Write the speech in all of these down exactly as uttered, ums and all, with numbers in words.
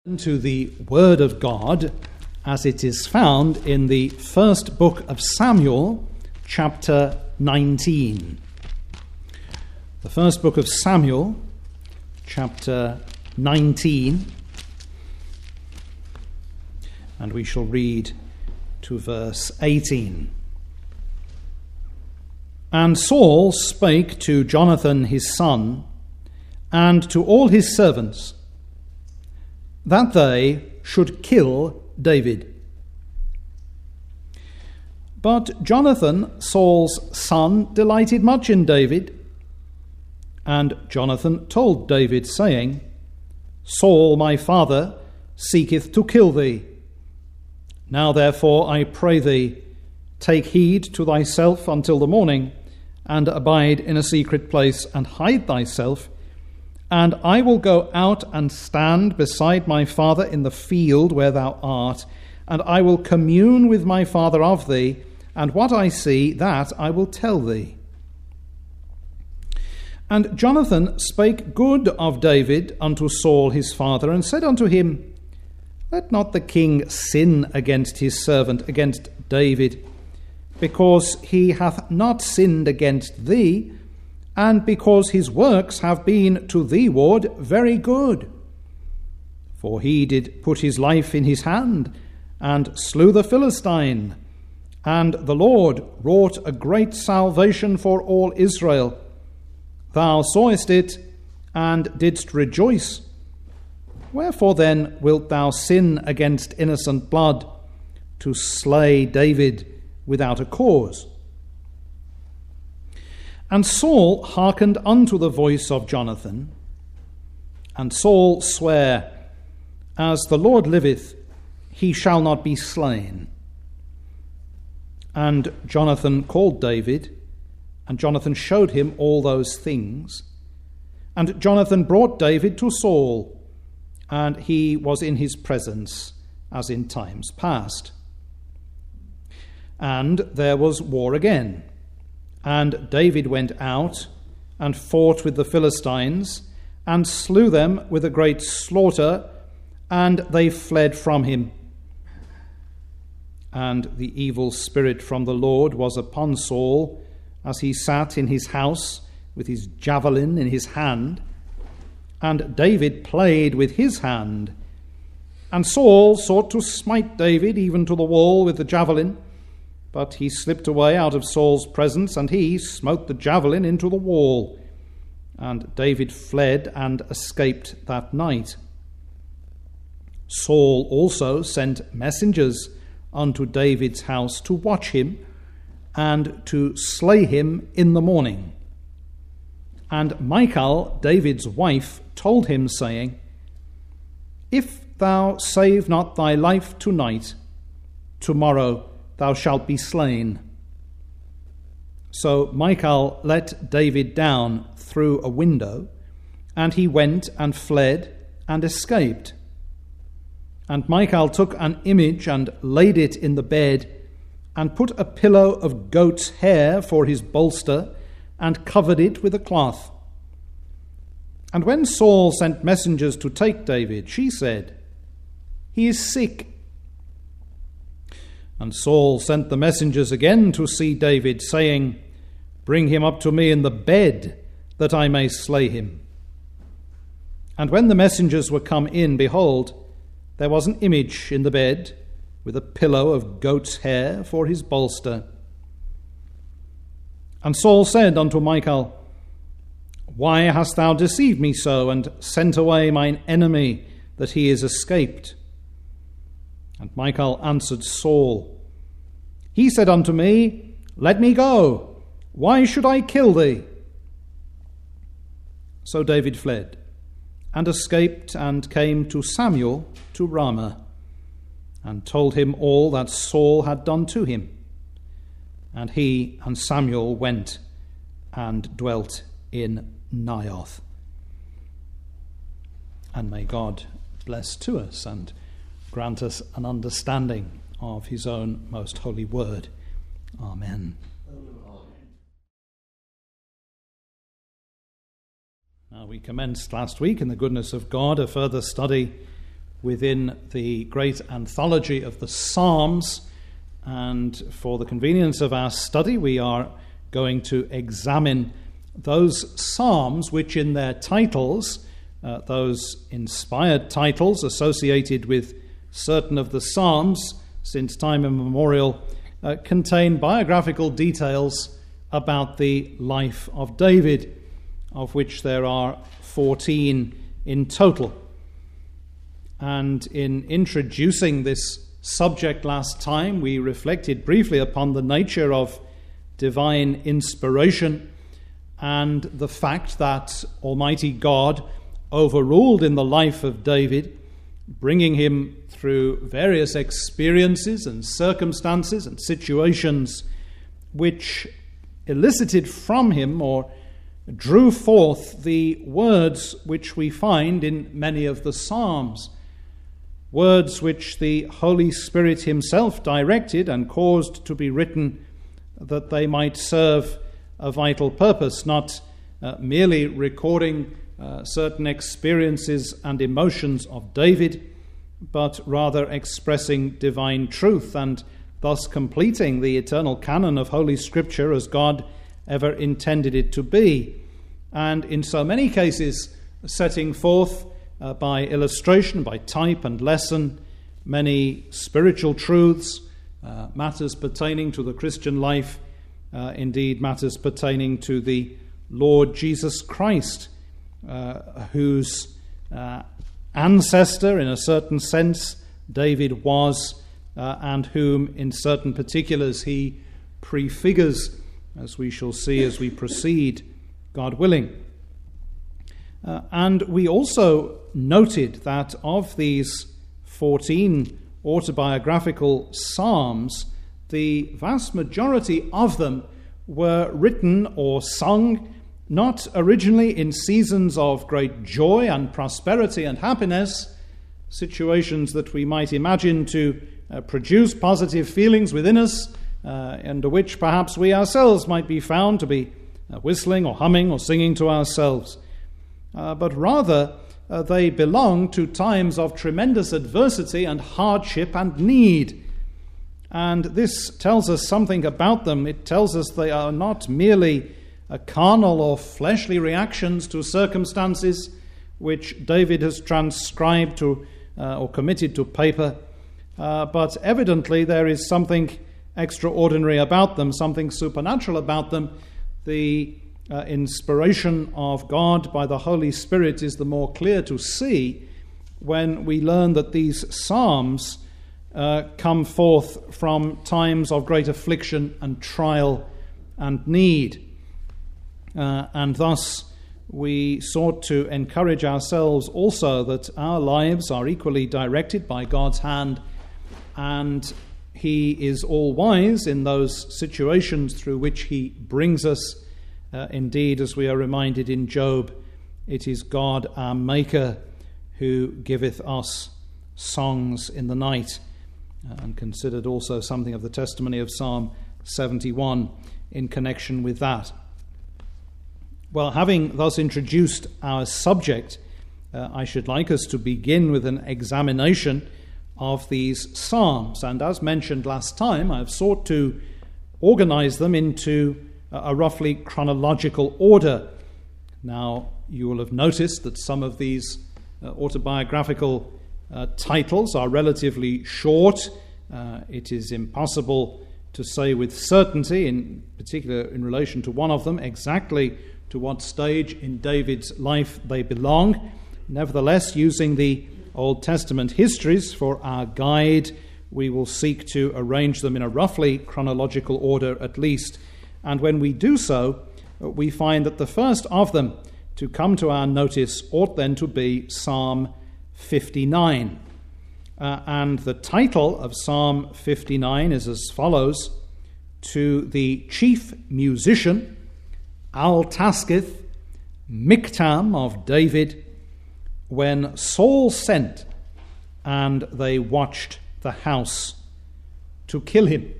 To the Word of God as it is found in the first book of Samuel, chapter nineteen. The first book of Samuel, chapter nineteen, and we shall read to verse eighteen. And Saul spake to Jonathan his son, and to all his servants, that they should kill David. But Jonathan, Saul's son, delighted much in David. And Jonathan told David, saying, Saul my father seeketh to kill thee. Now therefore I pray thee, take heed to thyself until the morning, and abide in a secret place, and hide thyself, and I will go out and stand beside my father in the field where thou art, and I will commune with my father of thee, and what I see, that I will tell thee. And Jonathan spake good of David unto Saul his father, and said unto him, Let not the king sin against his servant, against David, because he hath not sinned against thee, and because his works have been to thee ward very good. For he did put his life in his hand, and slew the Philistine, and the Lord wrought a great salvation for all Israel. Thou sawest it, and didst rejoice. Wherefore then wilt thou sin against innocent blood, to slay David without a cause? And Saul hearkened unto the voice of Jonathan, and Saul sware, As the Lord liveth, he shall not be slain. And Jonathan called David, and Jonathan showed him all those things. And Jonathan brought David to Saul, and he was in his presence, as in times past. And there was war again. And David went out and fought with the Philistines, and slew them with a great slaughter, and they fled from him. And the evil spirit from the Lord was upon Saul, as he sat in his house with his javelin in his hand. And David played with his hand. And Saul sought to smite David even to the wall with the javelin, but he slipped away out of Saul's presence, and he smote the javelin into the wall. And David fled and escaped that night. Saul also sent messengers unto David's house to watch him, and to slay him in the morning. And Michal, David's wife, told him, saying, If thou save not thy life tonight, tomorrow thou shalt be slain. So Michal let David down through a window, and he went and fled and escaped. And Michal took an image and laid it in the bed, and put a pillow of goat's hair for his bolster, and covered it with a cloth. And when Saul sent messengers to take David, she said, He is sick. And Saul sent the messengers again to see David, saying, Bring him up to me in the bed, that I may slay him. And when the messengers were come in, behold, there was an image in the bed, with a pillow of goat's hair for his bolster. And Saul said unto Michal, Why hast thou deceived me so, and sent away mine enemy, that he is escaped? And Michal answered Saul, He said unto me, Let me go. Why should I kill thee? So David fled, and escaped, and came to Samuel to Ramah, and told him all that Saul had done to him. And he and Samuel went and dwelt in Naioth. And may God bless to us and grant us an understanding of his own most holy word. Amen. Now, we commenced last week, in the goodness of God, a further study within the great anthology of the Psalms. And for the convenience of our study, we are going to examine those psalms which in their titles, uh, those inspired titles associated with certain of the psalms since time immemorial, uh, contain biographical details about the life of David, of which there are fourteen in total. And in introducing this subject last time, we reflected briefly upon the nature of divine inspiration and the fact that Almighty God overruled in the life of David, bringing him through various experiences and circumstances and situations which elicited from him or drew forth the words which we find in many of the Psalms, words which the Holy Spirit himself directed and caused to be written that they might serve a vital purpose, not uh, merely recording uh, certain experiences and emotions of David, but rather expressing divine truth and thus completing the eternal canon of Holy Scripture as God ever intended it to be. And in so many cases, setting forth uh, by illustration, by type and lesson, many spiritual truths, uh, matters pertaining to the Christian life, uh, indeed matters pertaining to the Lord Jesus Christ, uh, whose uh, ancestor, in a certain sense, David was, uh, and whom in certain particulars he prefigures, as we shall see as we proceed, God willing. Uh, and we also noted that of these fourteen autobiographical psalms, the vast majority of them were written or sung not originally in seasons of great joy and prosperity and happiness, situations that we might imagine to uh, produce positive feelings within us, uh, under which perhaps we ourselves might be found to be uh, whistling or humming or singing to ourselves. Uh, but rather, uh, they belong to times of tremendous adversity and hardship and need. And this tells us something about them. It tells us they are not merely a carnal or fleshly reactions to circumstances which David has transcribed to uh, or committed to paper, uh, but evidently there is something extraordinary about them, something supernatural about them. The uh, inspiration of God by the Holy Spirit is the more clear to see when we learn that these psalms uh, come forth from times of great affliction and trial and need. Uh, and thus we sought to encourage ourselves also that our lives are equally directed by God's hand, and He is all-wise in those situations through which He brings us. Uh, indeed, as we are reminded in Job, it is God our Maker who giveth us songs in the night, uh, and considered also something of the testimony of Psalm seventy-one in connection with that. Well, having thus introduced our subject, uh, I should like us to begin with an examination of these psalms. And as mentioned last time, I have sought to organize them into a roughly chronological order. Now, you will have noticed that some of these uh, autobiographical uh, titles are relatively short. Uh, it is impossible to say with certainty, in particular in relation to one of them, exactly to what stage in David's life they belong. Nevertheless, using the Old Testament histories for our guide, we will seek to arrange them in a roughly chronological order at least. And when we do so, we find that the first of them to come to our notice ought then to be Psalm fifty-nine. Uh, and the title of Psalm fifty-nine is as follows: To the chief musician, Al-Taskith, Miktam of David, when Saul sent, and they watched the house to kill him.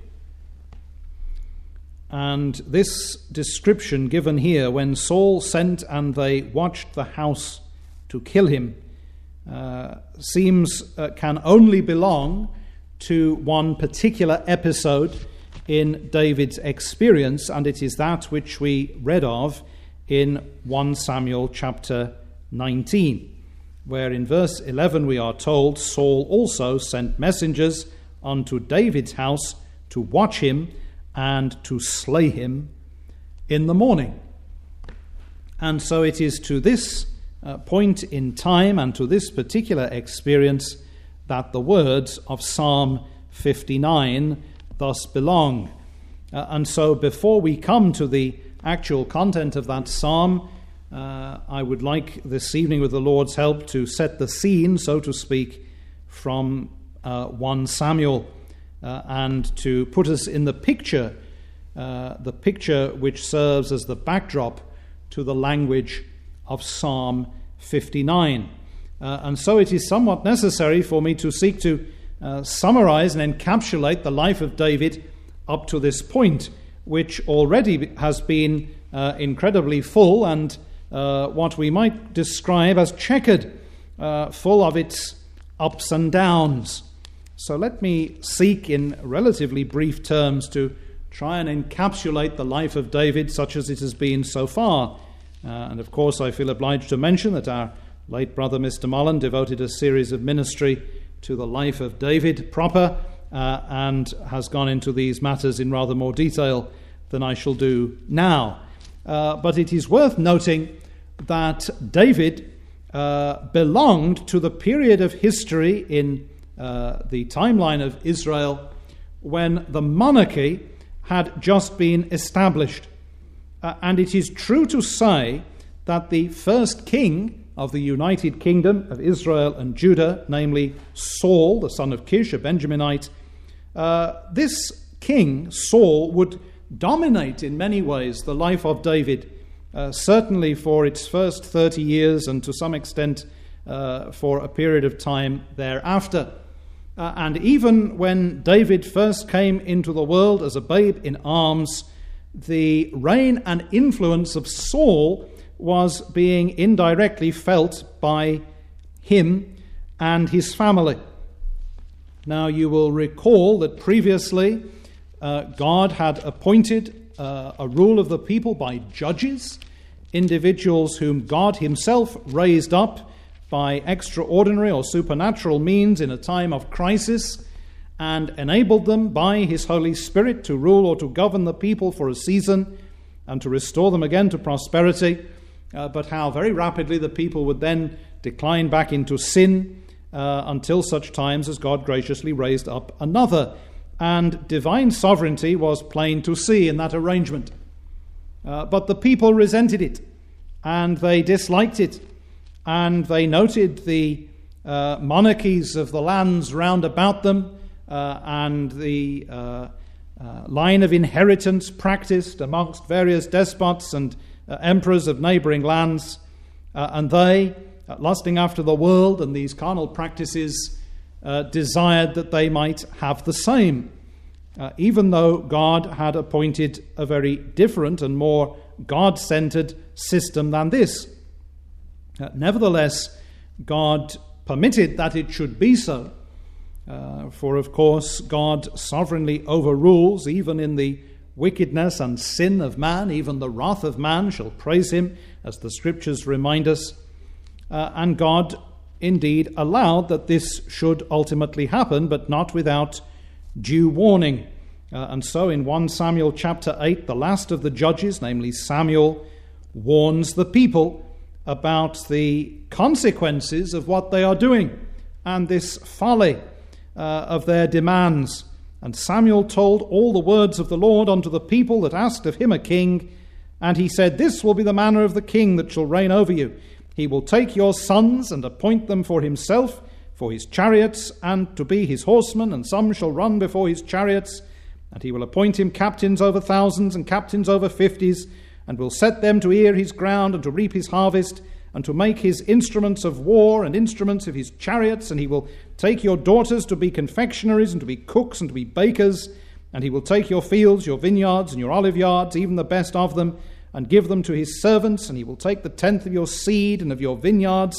And this description given here, when Saul sent and they watched the house to kill him, uh, seems uh, can only belong to one particular episode in David's experience, and it is that which we read of in First Samuel chapter nineteen, where in verse eleven we are told, Saul also sent messengers unto David's house to watch him and to slay him in the morning. And so it is to this uh, point in time and to this particular experience that the words of Psalm fifty-nine thus belong. Uh, and so before we come to the actual content of that psalm, uh, I would like this evening, with the Lord's help, to set the scene, so to speak, from uh, First Samuel, uh, and to put us in the picture, uh, the picture which serves as the backdrop to the language of Psalm fifty-nine. Uh, and so it is somewhat necessary for me to seek to uh, summarize and encapsulate the life of David up to this point, which already has been uh, incredibly full and uh, what we might describe as checkered, uh, full of its ups and downs. So let me seek in relatively brief terms to try and encapsulate the life of David such as it has been so far. Uh, and of course I feel obliged to mention that our late brother Mister Mullen devoted a series of ministry to the life of David proper, uh, and has gone into these matters in rather more detail than I shall do now. Uh, but it is worth noting that David uh, belonged to the period of history in uh, the timeline of Israel when the monarchy had just been established. Uh, and it is true to say that the first king of the United Kingdom of Israel and Judah, namely Saul, the son of Kish, a Benjaminite, uh, this king, Saul, would dominate in many ways the life of David, uh, certainly for its first thirty years and to some extent uh, for a period of time thereafter. Uh, and even when David first came into the world as a babe in arms, the reign and influence of Saul was being indirectly felt by him and his family. Now you will recall that previously uh, God had appointed uh, a rule of the people by judges, individuals whom God himself raised up by extraordinary or supernatural means in a time of crisis, and enabled them by his Holy Spirit to rule or to govern the people for a season and to restore them again to prosperity. Uh, but how very rapidly the people would then decline back into sin uh, until such times as God graciously raised up another. And divine sovereignty was plain to see in that arrangement. Uh, but the people resented it, and they disliked it, and they noted the uh, monarchies of the lands round about them, uh, and the uh, uh, line of inheritance practiced amongst various despots and Uh, emperors of neighbouring lands, uh, and they, uh, lusting after the world and these carnal practices, uh, desired that they might have the same, uh, even though God had appointed a very different and more God-centered system than this. Uh, nevertheless, God permitted that it should be so, uh, for of course God sovereignly overrules even in the wickedness and sin of man. Even the wrath of man shall praise him, as the scriptures remind us. Uh, and God indeed allowed that this should ultimately happen, but not without due warning. Uh, and so in First Samuel chapter eight, the last of the judges, namely Samuel, warns the people about the consequences of what they are doing and this folly uh, of their demands. And Samuel told all the words of the Lord unto the people that asked of him a king. And he said, This will be the manner of the king that shall reign over you. He will take your sons and appoint them for himself, for his chariots, and to be his horsemen, and some shall run before his chariots. And he will appoint him captains over thousands and captains over fifties, and will set them to ear his ground and to reap his harvest, and to make his instruments of war and instruments of his chariots. And he will take your daughters to be confectionaries and to be cooks and to be bakers. And he will take your fields, your vineyards, and your olive yards, even the best of them, and give them to his servants. And he will take the tenth of your seed and of your vineyards,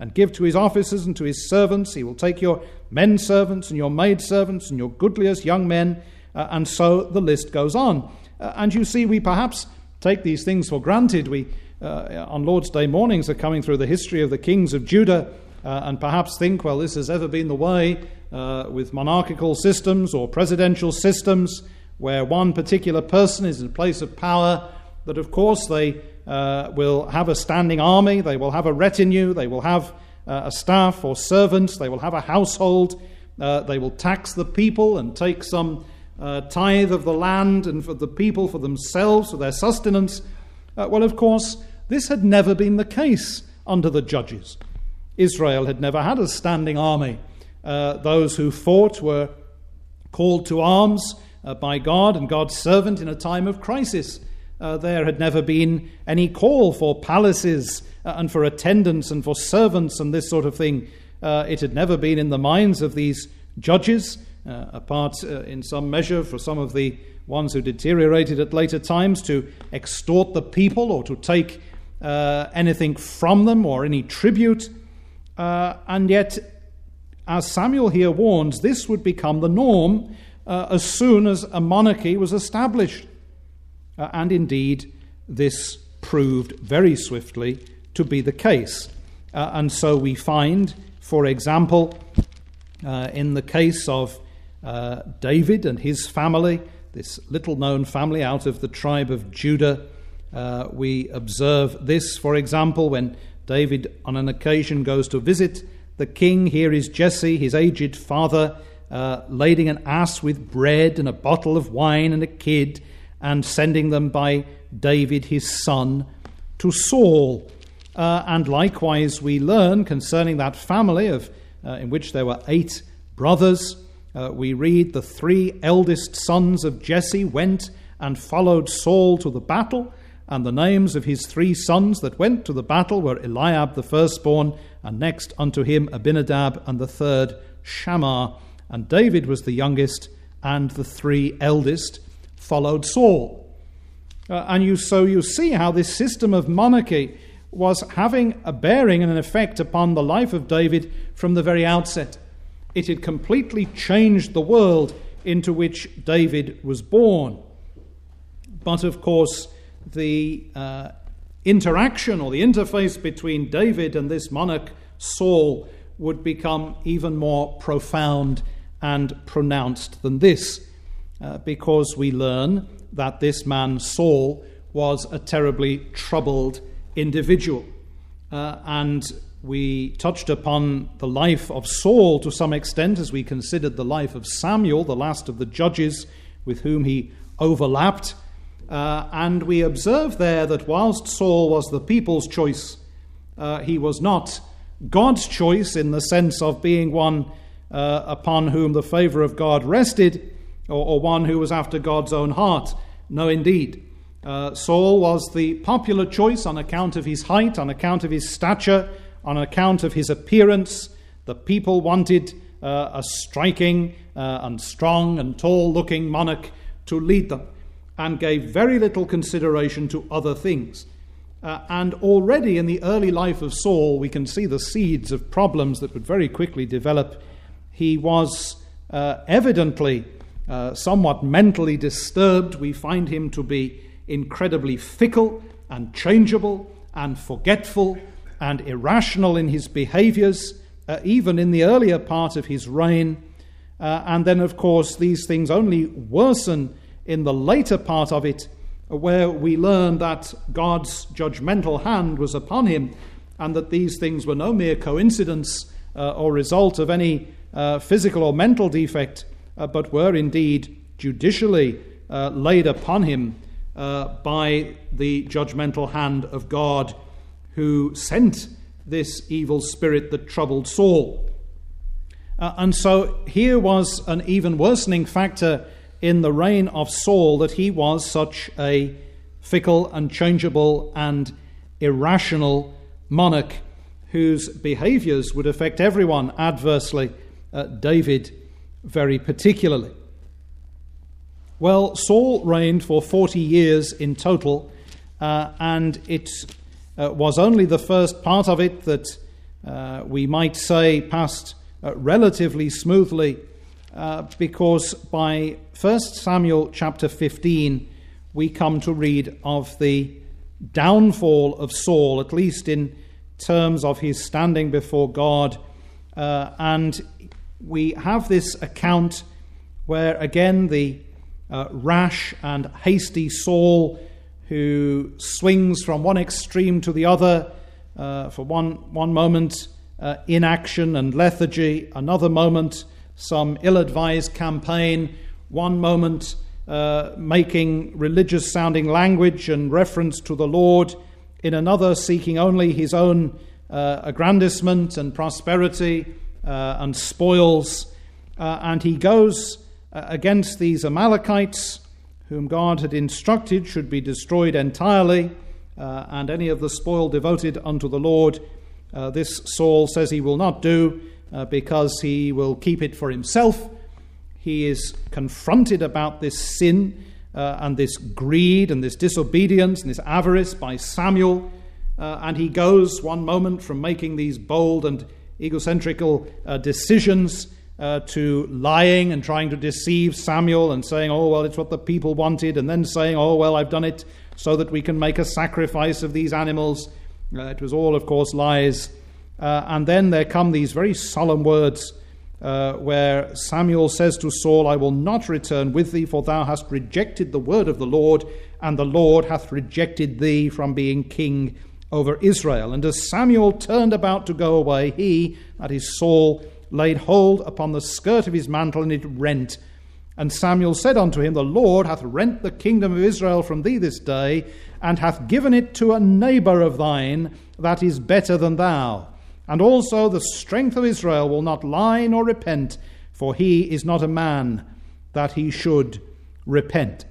and give to his officers and to his servants. He will take your men servants and your maid servants and your goodliest young men, uh, and so the list goes on. Uh, and you see, we perhaps take these things for granted. We, uh, on Lord's Day mornings, are coming through the history of the kings of Judah, uh, and perhaps think, well, this has ever been the way uh, with monarchical systems or presidential systems, where one particular person is in a place of power, that of course they uh, will have a standing army, they will have a retinue, they will have uh, a staff or servants, they will have a household, uh, they will tax the people and take some uh, tithe of the land and for the people for themselves, for their sustenance. Uh, well, of course, this had never been the case under the judges. Israel had never had a standing army. Uh, those who fought were called to arms uh, by God and God's servant in a time of crisis. Uh, there had never been any call for palaces uh, and for attendants and for servants and this sort of thing. Uh, it had never been in the minds of these judges, uh, apart uh, in some measure for some of the ones who deteriorated at later times, to extort the people or to take uh, anything from them or any tribute. Uh, and yet, as Samuel here warns, this would become the norm uh, as soon as a monarchy was established. Uh, and indeed, this proved very swiftly to be the case. Uh, and so we find, for example, uh, in the case of uh, David and his family, this little-known family out of the tribe of Judah, uh, we observe this, for example, when David on an occasion goes to visit the king. Here is Jesse, his aged father, uh, lading an ass with bread and a bottle of wine and a kid, and sending them by David, his son, to Saul. Uh, and likewise we learn concerning that family of uh, in which there were eight brothers. Uh, we read the three eldest sons of Jesse went and followed Saul to the battle, and the names of his three sons that went to the battle were Eliab the firstborn, and next unto him Abinadab, and the third Shammah. And David was the youngest, and the three eldest followed Saul. Uh, and you so you see how this system of monarchy was having a bearing and an effect upon the life of David from the very outset. It had completely changed the world into which David was born. But of course, the uh, interaction or the interface between David and this monarch Saul would become even more profound and pronounced than this. Uh, because we learn that this man Saul was a terribly troubled individual. Uh, and we touched upon the life of Saul to some extent as we considered the life of Samuel, the last of the judges with whom he overlapped. Uh, and we observe there that whilst Saul was the people's choice, uh, he was not God's choice in the sense of being one uh, upon whom the favour of God rested, Or, or one who was after God's own heart. No, indeed. Uh, Saul was the popular choice on account of his height, on account of his stature, on account of his appearance. The people wanted uh, a striking uh, and strong and tall-looking monarch to lead them, and gave very little consideration to other things. Uh, and already in the early life of Saul, we can see the seeds of problems that would very quickly develop. He was uh, evidently Uh, somewhat mentally disturbed. We find him to be incredibly fickle and changeable and forgetful and irrational in his behaviors, uh, even in the earlier part of his reign. Uh, and then, of course, these things only worsen in the later part of it, where we learn that God's judgmental hand was upon him, and that these things were no mere coincidence uh, or result of any uh, physical or mental defect, Uh, but were indeed judicially uh, laid upon him uh, by the judgmental hand of God, who sent this evil spirit that troubled Saul. Uh, and so here was an even worsening factor in the reign of Saul, that he was such a fickle and changeable and irrational monarch whose behaviors would affect everyone adversely, uh, David very particularly. Well, Saul reigned for forty years in total, uh, and it uh, was only the first part of it that uh, we might say, passed uh, relatively smoothly, uh, because by First Samuel chapter fifteen, we come to read of the downfall of Saul, at least in terms of his standing before God. Uh, and we have this account where, again, the uh, rash and hasty Saul, who swings from one extreme to the other, uh, for one, one moment uh, inaction and lethargy, another moment some ill-advised campaign, one moment uh, making religious-sounding language and reference to the Lord, in another seeking only his own uh, aggrandizement and prosperity uh, and spoils. Uh, and he goes uh, against these Amalekites, whom God had instructed should be destroyed entirely, uh, and any of the spoil devoted unto the Lord. Uh, this Saul says he will not do, uh, because he will keep it for himself. He is confronted about this sin uh, and this greed and this disobedience and this avarice by Samuel, uh, and he goes one moment from making these bold and egocentrical uh, decisions uh, to lying and trying to deceive Samuel and saying, oh, well, it's what the people wanted, and then saying, oh, well, I've done it so that we can make a sacrifice of these animals. Uh, it was all, of course, lies. Uh, and then there come these very solemn words uh, where Samuel says to Saul, I will not return with thee, for thou hast rejected the word of the Lord, and the Lord hath rejected thee from being king over Israel. And as Samuel turned about to go away, he, that is Saul, laid hold upon the skirt of his mantle, and it rent. And Samuel said unto him, the Lord hath rent the kingdom of Israel from thee this day, and hath given it to a neighbour of thine that is better than thou. And also the strength of Israel will not lie nor repent, for he is not a man that he should repent.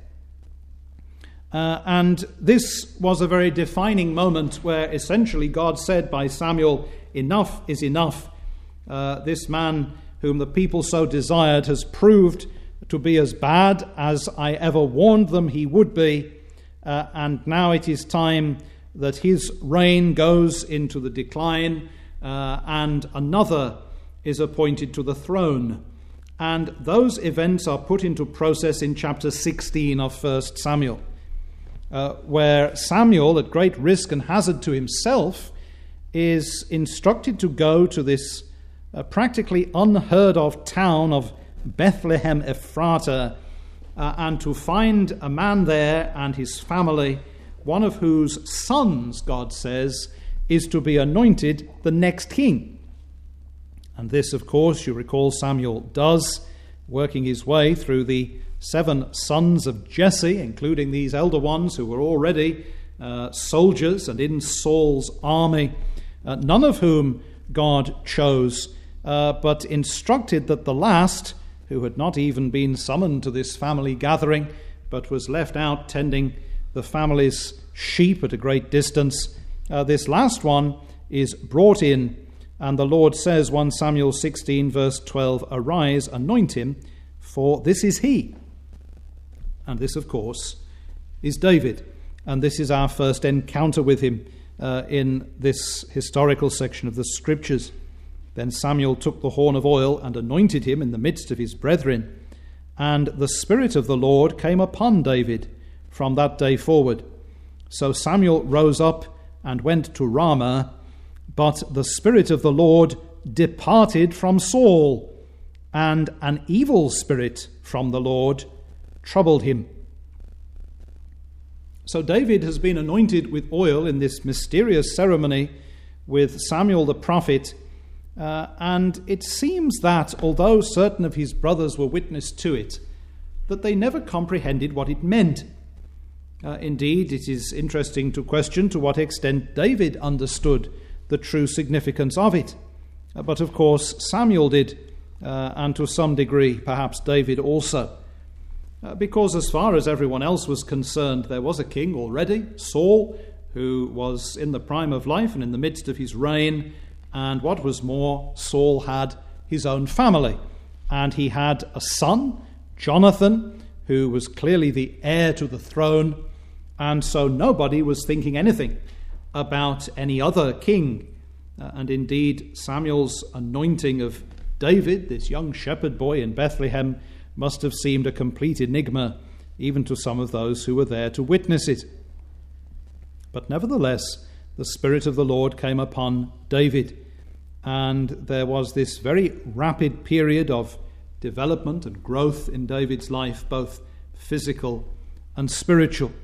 Uh, and this was a very defining moment where essentially God said by Samuel, enough is enough. Uh, this man whom the people so desired has proved to be as bad as I ever warned them he would be. Uh, and now it is time that his reign goes into the decline, uh, and another is appointed to the throne. And those events are put into process in chapter sixteen of First Samuel, uh, where Samuel, at great risk and hazard to himself, is instructed to go to this uh, practically unheard of town of Bethlehem Ephratah, uh, and to find a man there and his family, one of whose sons, God says, is to be anointed the next king. And this, of course, you recall Samuel does, working his way through the seven sons of Jesse, including these elder ones who were already uh, soldiers and in Saul's army, uh, none of whom God chose, uh, but instructed that the last, who had not even been summoned to this family gathering, but was left out tending the family's sheep at a great distance, uh, this last one is brought in, and the Lord says, First Samuel sixteen, verse twelve, arise, anoint him, for this is he. And this, of course, is David. And this is our first encounter with him uh, in this historical section of the Scriptures. Then Samuel took the horn of oil and anointed him in the midst of his brethren. And the Spirit of the Lord came upon David from that day forward. So Samuel rose up and went to Ramah, but the Spirit of the Lord departed from Saul, and an evil spirit from the Lord troubled him. So David has been anointed with oil in this mysterious ceremony with Samuel the prophet, uh, and it seems that, although certain of his brothers were witness to it, that they never comprehended what it meant. Uh, indeed, it is interesting to question to what extent David understood the true significance of it. Uh, but of course, Samuel did, uh, and to some degree, perhaps David also. Uh, because as far as everyone else was concerned, there was a king already, Saul, who was in the prime of life and in the midst of his reign. And what was more, Saul had his own family. And he had a son, Jonathan, who was clearly the heir to the throne. And so nobody was thinking anything about any other king Uh, and indeed, Samuel's anointing of David, this young shepherd boy in Bethlehem, must have seemed a complete enigma even to some of those who were there to witness it. But nevertheless, the Spirit of the Lord came upon David, and there was this very rapid period of development and growth in David's life, both physical and spiritual.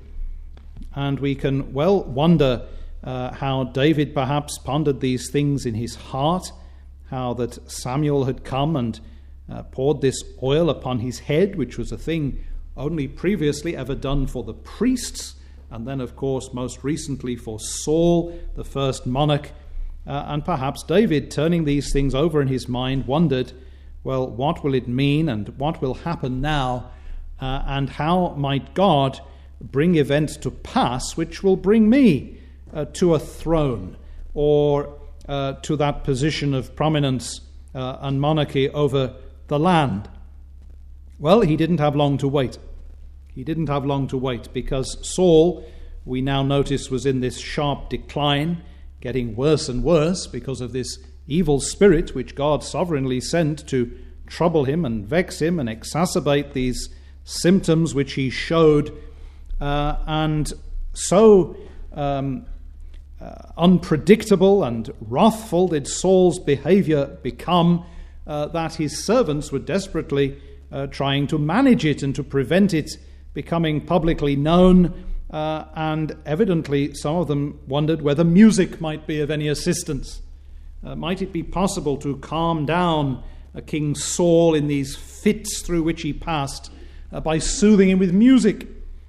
And we can well wonder uh, how David perhaps pondered these things in his heart, how that Samuel had come and uh, poured this oil upon his head, which was a thing only previously ever done for the priests, and then, of course, most recently for Saul, the first monarch. Uh, and perhaps David, turning these things over in his mind, wondered, well, what will it mean and what will happen now? Uh, and how might God bring events to pass which will bring me uh, to a throne or uh, to that position of prominence uh, and monarchy over the land? Well, he didn't have long to wait. He didn't have long to wait, because Saul, we now notice, was in this sharp decline, getting worse and worse because of this evil spirit which God sovereignly sent to trouble him and vex him and exacerbate these symptoms which he showed. Uh, and so um, uh, unpredictable and wrathful did Saul's behavior become uh, that his servants were desperately uh, trying to manage it and to prevent it becoming publicly known, uh, and evidently some of them wondered whether music might be of any assistance. Uh, might it be possible to calm down uh, King Saul in these fits through which he passed uh, by soothing him with music?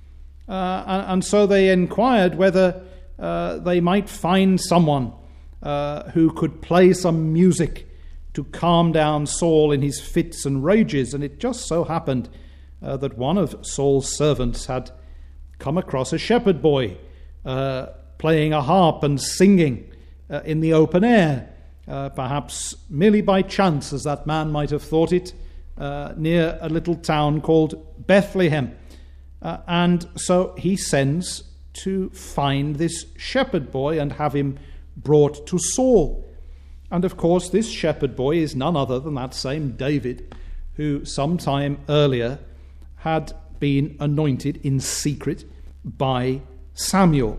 Uh, and, and so they inquired whether uh, they might find someone uh, who could play some music to calm down Saul in his fits and rages. And it just so happened Uh, that one of Saul's servants had come across a shepherd boy uh, playing a harp and singing uh, in the open air, uh, perhaps merely by chance, as that man might have thought it, uh, near a little town called Bethlehem. Uh, and so he sends to find this shepherd boy and have him brought to Saul. And of course, this shepherd boy is none other than that same David who some time earlier had been anointed in secret by Samuel.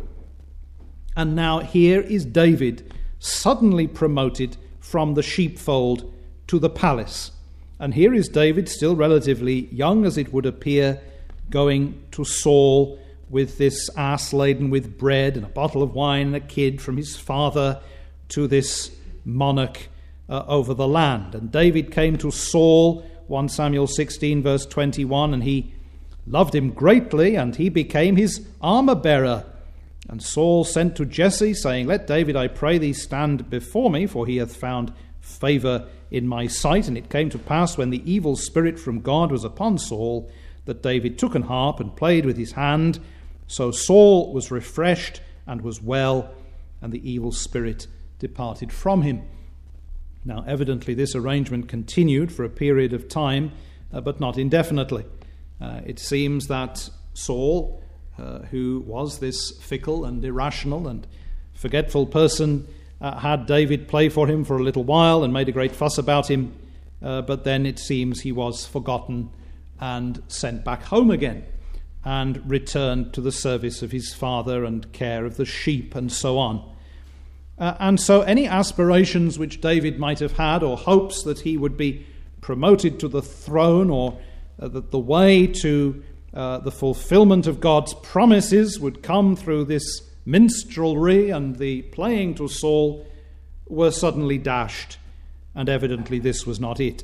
And now here is David suddenly promoted from the sheepfold to the palace. And here is David, still relatively young as it would appear, going to Saul with this ass laden with bread and a bottle of wine and a kid from his father to this monarch uh, over the land. And David came to Saul, First Samuel sixteen, verse twenty-one, and he loved him greatly, and he became his armor-bearer. And Saul sent to Jesse, saying, Let David, I pray thee, stand before me, for he hath found favour in my sight. And it came to pass, when the evil spirit from God was upon Saul, that David took an harp and played with his hand. So Saul was refreshed and was well, and the evil spirit departed from him. Now, evidently, this arrangement continued for a period of time, uh, but not indefinitely. Uh, it seems that Saul, uh, who was this fickle and irrational and forgetful person, uh, had David play for him for a little while and made a great fuss about him, uh, but then it seems he was forgotten and sent back home again and returned to the service of his father and care of the sheep and so on. Uh, and so any aspirations which David might have had, or hopes that he would be promoted to the throne, or uh, that the way to uh, the fulfillment of God's promises would come through this minstrelsy and the playing to Saul, were suddenly dashed. And evidently this was not it.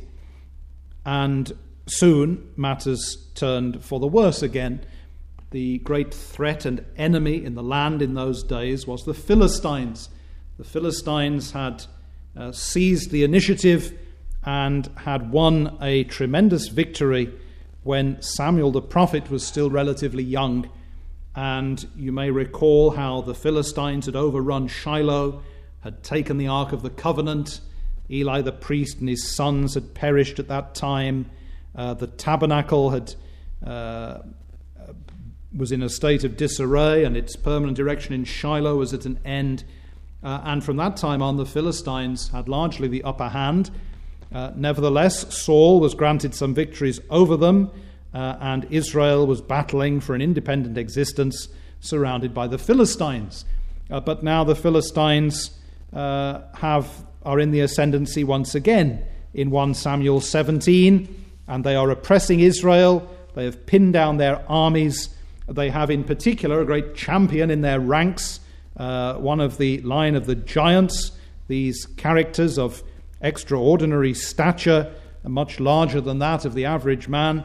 And soon matters turned for the worse again. The great threat and enemy in the land in those days was the Philistines. The Philistines had uh, seized the initiative and had won a tremendous victory when Samuel the prophet was still relatively young. And you may recall how the Philistines had overrun Shiloh, had taken the Ark of the Covenant. Eli the priest and his sons had perished at that time. Uh, the tabernacle had uh, was in a state of disarray, and its permanent erection in Shiloh was at an end. Uh, and from that time on, the Philistines had largely the upper hand. Uh, nevertheless, Saul was granted some victories over them, uh, and Israel was battling for an independent existence surrounded by the Philistines. Uh, but now the Philistines uh, have are in the ascendancy once again in First Samuel seventeen, and they are oppressing Israel. They have pinned down their armies. They have in particular a great champion in their ranks, uh, one of the line of the giants, these characters of extraordinary stature, much larger than that of the average man,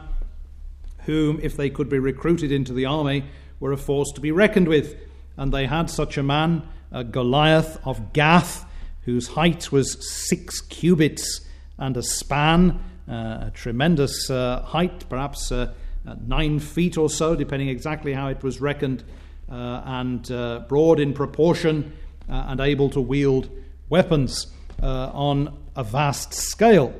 whom, if they could be recruited into the army, were a force to be reckoned with. And they had such a man, uh, Goliath of Gath, whose height was six cubits and a span, uh, a tremendous uh, height, perhaps uh, uh, nine feet or so, depending exactly how it was reckoned, uh, and uh, broad in proportion, uh, and able to wield weapons uh, on a vast scale.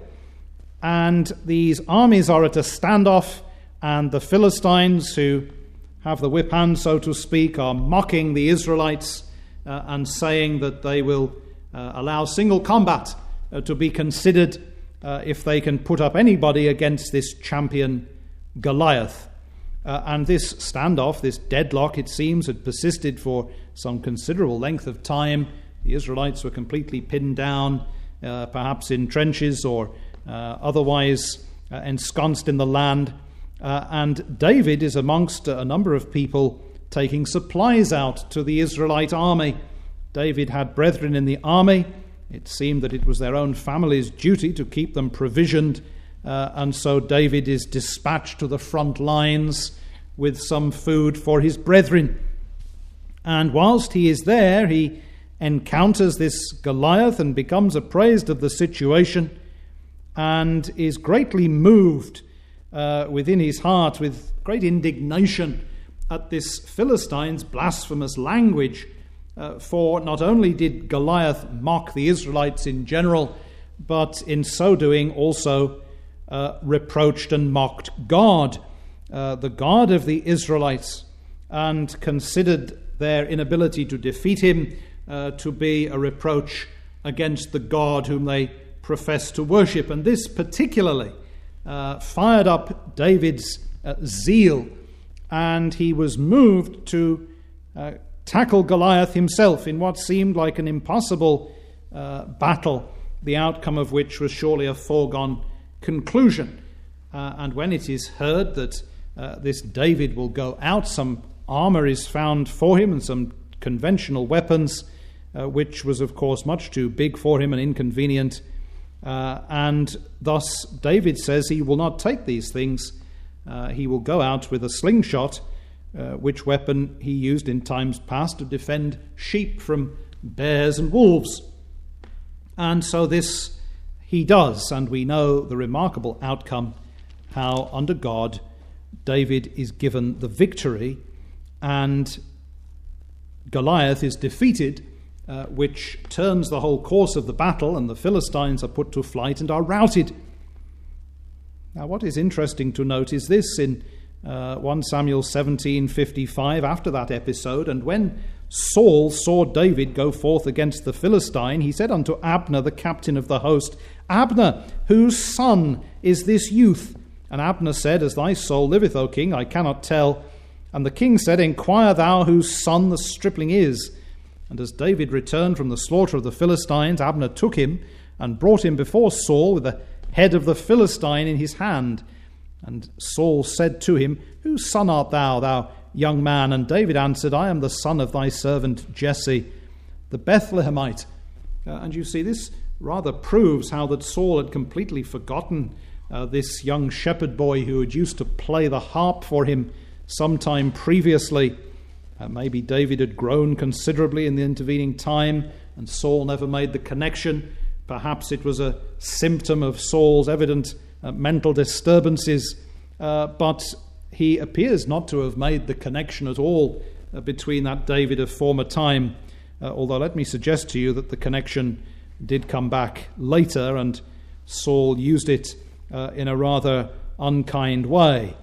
And these armies are at a standoff, and the Philistines, who have the whip hand, so to speak, are mocking the Israelites uh, and saying that they will uh, allow single combat uh, to be considered uh, if they can put up anybody against this champion Goliath. Uh, and this standoff, this deadlock, it seems, had persisted for some considerable length of time. The Israelites were completely pinned down, uh, perhaps in trenches or uh, otherwise uh, ensconced in the land. Uh, and David is amongst a number of people taking supplies out to the Israelite army. David had brethren in the army. It seemed that it was their own family's duty to keep them provisioned. Uh, and so David is dispatched to the front lines with some food for his brethren. And whilst he is there, he encounters this Goliath and becomes appraised of the situation and is greatly moved uh, within his heart with great indignation at this Philistine's blasphemous language. Uh, for not only did Goliath mock the Israelites in general, but in so doing also uh, reproached and mocked God, uh, the God of the Israelites, and considered their inability to defeat him uh, to be a reproach against the God whom they profess to worship. And this particularly uh, fired up David's uh, zeal, and he was moved to uh, tackle Goliath himself in what seemed like an impossible uh, battle, the outcome of which was surely a foregone conclusion. Uh, and when it is heard that uh, this David will go out, some armor is found for him and some conventional weapons, uh, which was of course much too big for him and inconvenient. Uh, and thus David says he will not take these things. Uh, he will go out with a slingshot, Uh, which weapon he used in times past to defend sheep from bears and wolves. And so this he does, and we know the remarkable outcome, how under God David is given the victory and Goliath is defeated, uh, which turns the whole course of the battle, and the Philistines are put to flight and are routed. Now what is interesting to note is this: in Uh, First Samuel seventeen fifty-five, after that episode, and when Saul saw David go forth against the Philistine, he said unto Abner, the captain of the host, Abner, whose son is this youth? And Abner said, As thy soul liveth, O king, I cannot tell. And the king said, Inquire thou whose son the stripling is. And as David returned from the slaughter of the Philistines, Abner took him and brought him before Saul with the head of the Philistine in his hand. And Saul said to him, Whose son art thou, thou young man? And David answered, I am the son of thy servant Jesse, the Bethlehemite. Uh, and you see, this rather proves how that Saul had completely forgotten uh, this young shepherd boy who had used to play the harp for him some time previously. Uh, maybe David had grown considerably in the intervening time, and Saul never made the connection. Perhaps it was a symptom of Saul's evident Uh, mental disturbances, uh, but he appears not to have made the connection at all uh, between that David of former time, uh, although let me suggest to you that the connection did come back later and Saul used it uh, in a rather unkind way.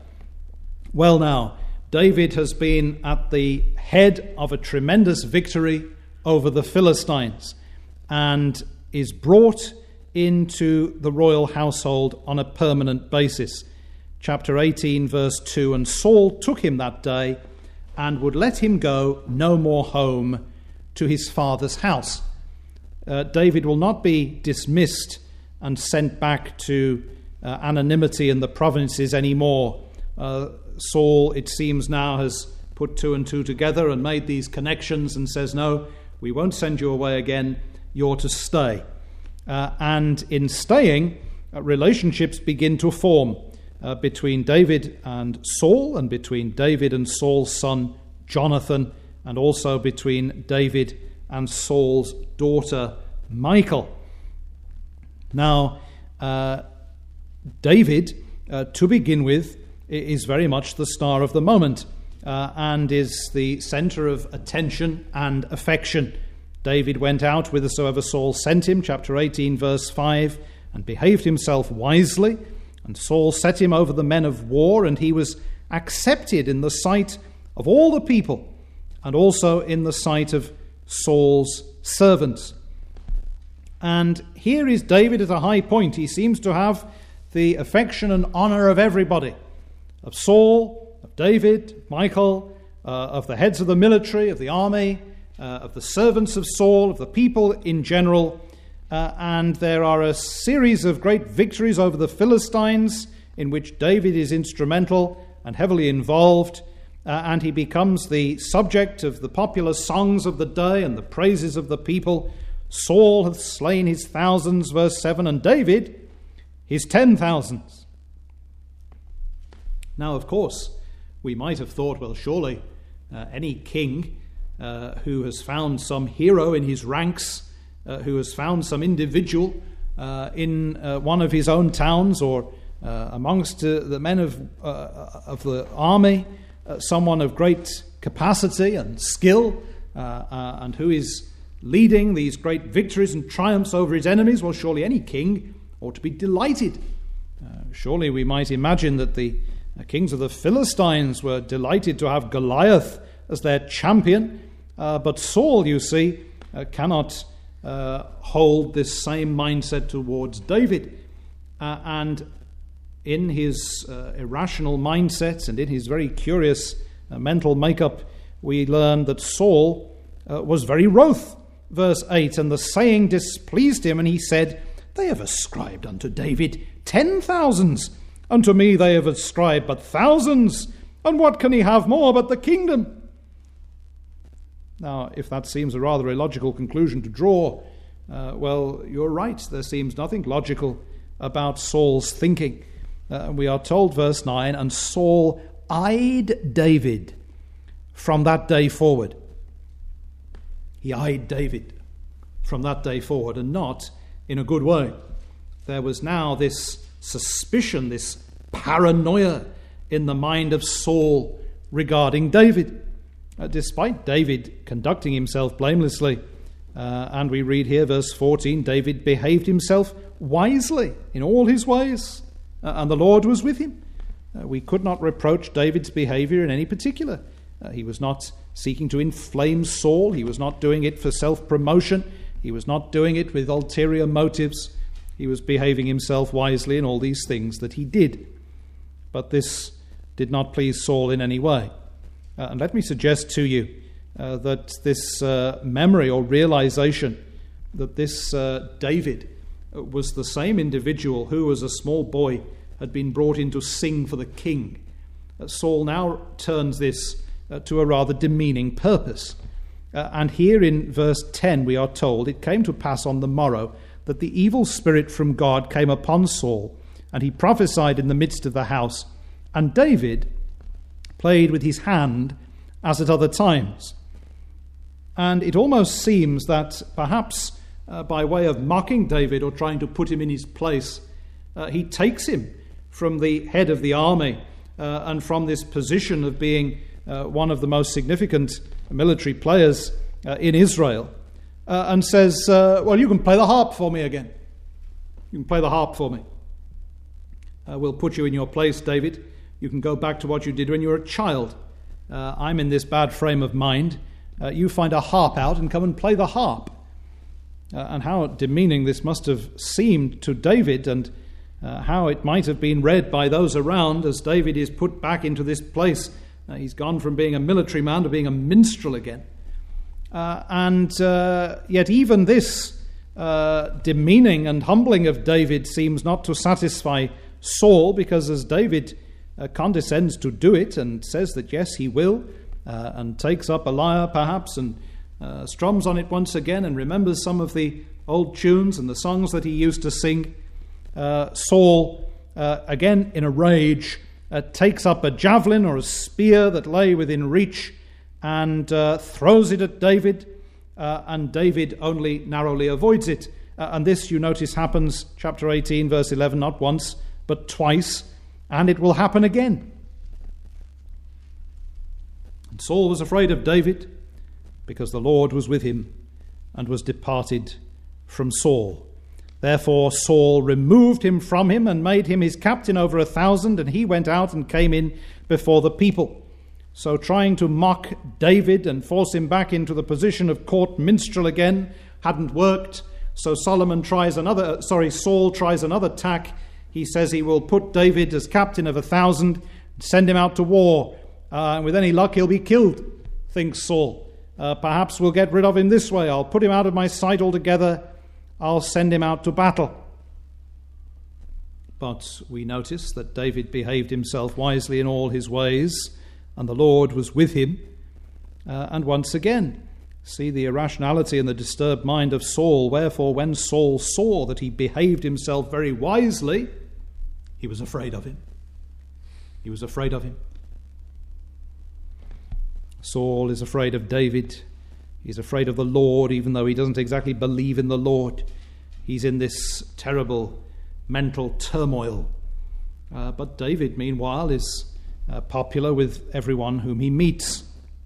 Well now, David has been at the head of a tremendous victory over the Philistines and is brought into the royal household on a permanent basis. Chapter eighteen, verse two, and Saul took him that day and would let him go no more home to his father's house. Uh, David will not be dismissed and sent back to uh, anonymity in the provinces anymore. Uh, Saul, it seems now, has put two and two together and made these connections and says, no, we won't send you away again, you're to stay. Uh, and in staying, uh, relationships begin to form uh, between David and Saul, and between David and Saul's son Jonathan, and also between David and Saul's daughter Michal. Now, uh, David, uh, to begin with, is very much the star of the moment uh, and is the center of attention and affection. David went out whithersoever Saul sent him, chapter eighteen, verse five, and behaved himself wisely. And Saul set him over the men of war, and he was accepted in the sight of all the people, and also in the sight of Saul's servants. And here is David at a high point. He seems to have the affection and honor of everybody, of Saul, of David, Michal, uh, of the heads of the military, of the army, uh, of the servants of Saul, of the people in general. Uh, and there are a series of great victories over the Philistines in which David is instrumental and heavily involved, uh, and he becomes the subject of the popular songs of the day and the praises of the people. Saul hath slain his thousands, verse seven, and David his ten thousands. Now, of course, we might have thought, well, surely uh, any king uh, who has found some hero in his ranks, uh, who has found some individual uh, in uh, one of his own towns or uh, amongst uh, the men of, uh, of the army, uh, someone of great capacity and skill, uh, uh, and who is leading these great victories and triumphs over his enemies, well, surely any king ought to be delighted. Uh, surely we might imagine that the uh, kings of the Philistines were delighted to have Goliath as their champion, uh, but Saul, you see, uh, cannot uh, hold this same mindset towards David. Uh, and in his uh, irrational mindsets and in his very curious uh, mental makeup, we learn that Saul uh, was very wroth. Verse eight, and the saying displeased him, and he said, they have ascribed unto David ten thousands, unto me they have ascribed but thousands, and what can he have more but the kingdom? Now, if that seems a rather illogical conclusion to draw, uh, well, you're right, there seems nothing logical about Saul's thinking. Uh, we are told, verse nine, and Saul eyed David from that day forward. He eyed David from that day forward, and not in a good way. There was now this suspicion, this paranoia in the mind of Saul regarding David. Uh, despite David conducting himself blamelessly, uh, and we read here, verse fourteen, David behaved himself wisely in all his ways, uh, and the Lord was with him. Uh, we could not reproach David's behavior in any particular. Uh, he was not seeking to inflame Saul. He was not doing it for self-promotion. He was not doing it with ulterior motives. He was behaving himself wisely in all these things that he did. But this did not please Saul in any way. Uh, and let me suggest to you uh, that this uh, memory or realization that this uh, David was the same individual who, as a small boy, had been brought in to sing for the king. Uh, Saul now turns this Uh, to a rather demeaning purpose. Uh, and here in verse ten we are told, it came to pass on the morrow that the evil spirit from God came upon Saul, and he prophesied in the midst of the house, and David played with his hand as at other times. And it almost seems that perhaps uh, by way of mocking David or trying to put him in his place, uh, he takes him from the head of the army uh, and from this position of being Uh, one of the most significant military players uh, in Israel, uh, and says, uh, well, you can play the harp for me again. You can play the harp for me. Uh, we'll put you in your place, David. You can go back to what you did when you were a child. Uh, I'm in this bad frame of mind, uh, you find a harp out and come and play the harp. Uh, and how demeaning this must have seemed to David, and uh, how it might have been read by those around as David is put back into this place. Uh, he's gone from being a military man to being a minstrel again. Uh, and uh, yet even this uh, demeaning and humbling of David seems not to satisfy Saul, because as David uh, condescends to do it and says that yes, he will, uh, and takes up a lyre perhaps and uh, strums on it once again and remembers some of the old tunes and the songs that he used to sing, uh, Saul, uh, again in a rage, uh, takes up a javelin or a spear that lay within reach and uh, throws it at David, uh, and David only narrowly avoids it. Uh, and this, you notice, happens, chapter eighteen, verse eleven, not once, but twice, and it will happen again. And Saul was afraid of David, because the Lord was with him, and was departed from Saul. Therefore Saul removed him from him, and made him his captain over a thousand, and he went out and came in before the people. So trying to mock David and force him back into the position of court minstrel again hadn't worked. So Solomon tries another, sorry, Saul tries another tack. He says he will put David as captain of a thousand, send him out to war. Uh, and with any luck, he'll be killed, thinks Saul. Uh, perhaps we'll get rid of him this way. I'll put him out of my sight altogether. I'll send him out to battle. But we notice that David behaved himself wisely in all his ways, and the Lord was with him. Uh, and once again, see the irrationality and the disturbed mind of Saul. Wherefore, when Saul saw that he behaved himself very wisely, he was afraid of him. He was afraid of him. Saul is afraid of David. He's afraid of the Lord, even though he doesn't exactly believe in the Lord. He's in this terrible mental turmoil. Uh, but David, meanwhile, is uh, popular with everyone whom he meets.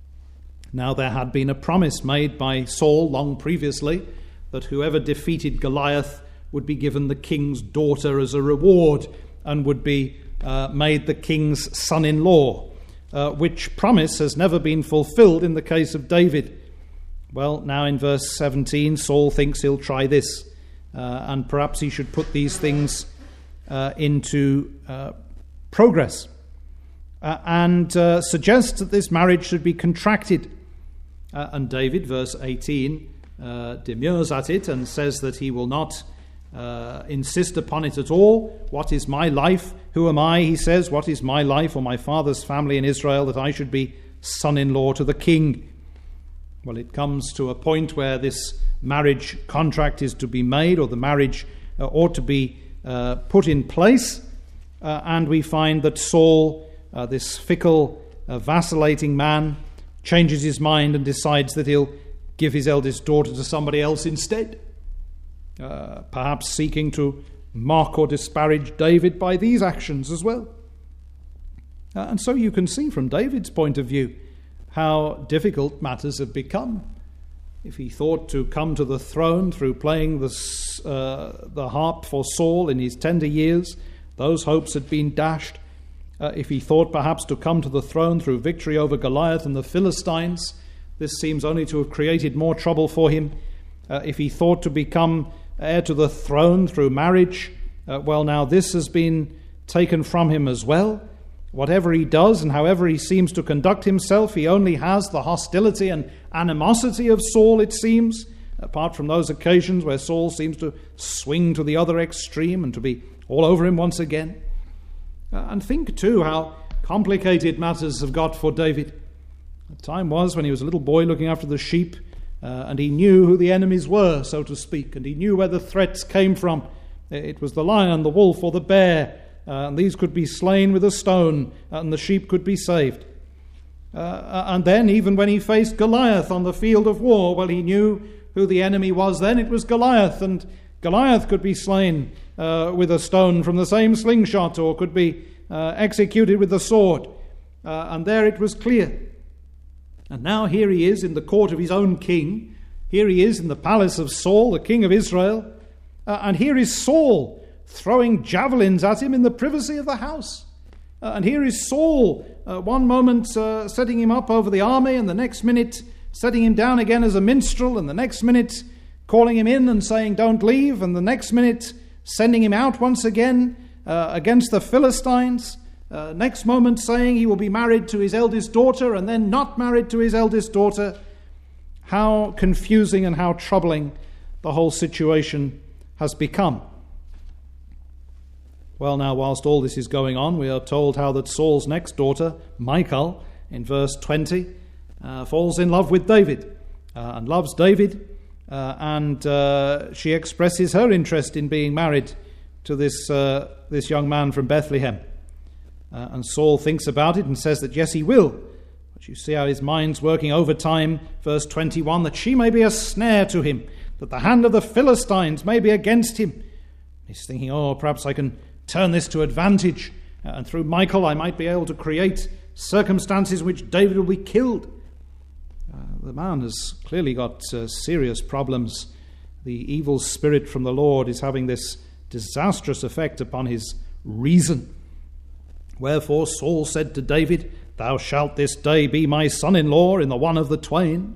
Now there had been a promise made by Saul long previously that whoever defeated Goliath would be given the king's daughter as a reward and would be uh, made the king's son-in-law, uh, which promise has never been fulfilled in the case of David. Well, now in verse seventeen, Saul thinks he'll try this, uh, and perhaps he should put these things uh, into uh, progress, uh, and uh, suggests that this marriage should be contracted. Uh, and David, verse eighteen, uh, demurs at it and says that he will not uh, insist upon it at all. What is my life? Who am I, he says, what is my life or my father's family in Israel that I should be son-in-law to the king? Well, it comes to a point where this marriage contract is to be made, or the marriage uh, ought to be uh, put in place, uh, and we find that Saul, uh, this fickle, uh, vacillating man, changes his mind and decides that he'll give his eldest daughter to somebody else instead, uh, perhaps seeking to mock or disparage David by these actions as well. Uh, and so you can see from David's point of view how difficult matters have become. If he thought to come to the throne through playing the, uh, the harp for Saul in his tender years, those hopes had been dashed. Uh, if he thought perhaps to come to the throne through victory over Goliath and the Philistines, this seems only to have created more trouble for him. Uh, if he thought to become heir to the throne through marriage, uh, well, now this has been taken from him as well. Whatever he does and however he seems to conduct himself, he only has the hostility and animosity of Saul, it seems, apart from those occasions where Saul seems to swing to the other extreme and to be all over him once again. Uh, and think, too, how complicated matters have got for David. The time was when he was a little boy looking after the sheep, uh, and he knew who the enemies were, so to speak, and he knew where the threats came from. It was the lion, the wolf, or the bear, uh, and these could be slain with a stone, and the sheep could be saved. Uh, and then, even when he faced Goliath on the field of war, well, he knew who the enemy was then. It was Goliath, and Goliath could be slain uh, with a stone from the same slingshot, or could be uh, executed with the sword. Uh, and there it was clear. And now here he is in the court of his own king. Here he is in the palace of Saul, the king of Israel. Uh, and here is Saul throwing javelins at him in the privacy of the house. Uh, and here is Saul, uh, one moment uh, setting him up over the army, and the next minute setting him down again as a minstrel, and the next minute calling him in and saying, don't leave, and the next minute sending him out once again uh, against the Philistines. Uh, next moment saying he will be married to his eldest daughter and then not married to his eldest daughter. How confusing and how troubling the whole situation has become. Well, now, whilst all this is going on, we are told how that Saul's next daughter, Michal, in verse twenty, uh, falls in love with David uh, and loves David, uh, and uh, she expresses her interest in being married to this uh, this young man from Bethlehem. Uh, and Saul thinks about it and says that yes, he will. But you see how his mind's working overtime. Verse twenty-one, that she may be a snare to him, that the hand of the Philistines may be against him. He's thinking, oh, perhaps I can turn this to advantage, uh, and through Michal I might be able to create circumstances in which David will be killed. Uh, the man has clearly got uh, serious problems. The evil spirit from the Lord is having this disastrous effect upon his reason. Wherefore Saul said to David, thou shalt this day be my son-in-law in the one of the twain.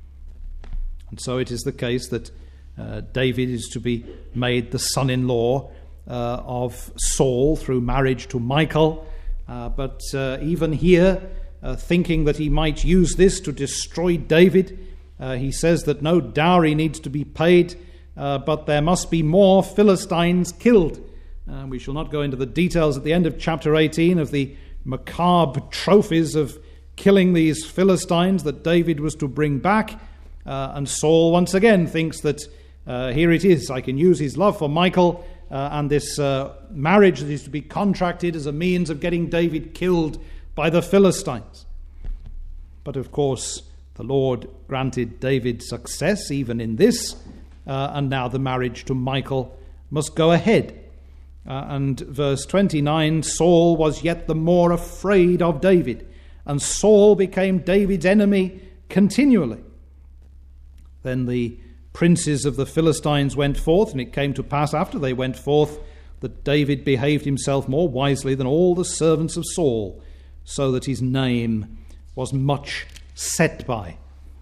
And so it is the case that uh, David is to be made the son-in-law uh, of Saul through marriage to Michal. Uh, but uh, even here, uh, thinking that he might use this to destroy David, uh, he says that no dowry needs to be paid, uh, but there must be more Philistines killed. Uh, we shall not go into the details at the end of chapter eighteen of the macabre trophies of killing these Philistines that David was to bring back. Uh, and Saul once again thinks that uh, here it is, I can use his love for Michal uh, and this uh, marriage that is to be contracted as a means of getting David killed by the Philistines. But of course, the Lord granted David success even in this, uh, and now the marriage to Michal must go ahead. Uh, and verse twenty-nine, Saul was yet the more afraid of David, and Saul became David's enemy continually. Then the princes of the Philistines went forth, and it came to pass after they went forth that David behaved himself more wisely than all the servants of Saul, so that his name was much set by.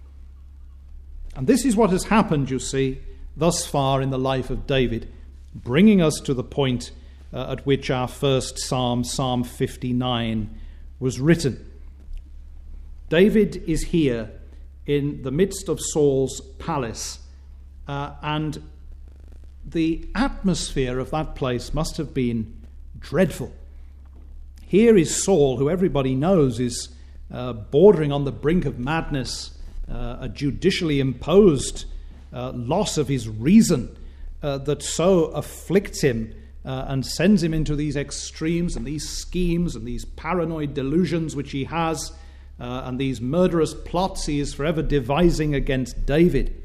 And this is what has happened, you see, thus far in the life of David, bringing us to the point uh, at which our first psalm, Psalm fifty-nine, was written. David is here in the midst of Saul's palace, uh, and the atmosphere of that place must have been dreadful. Here is Saul, who everybody knows is uh, bordering on the brink of madness, uh, a judicially imposed uh, loss of his reason uh, that so afflicts him uh, and sends him into these extremes and these schemes and these paranoid delusions which he has, uh, and these murderous plots he is forever devising against David.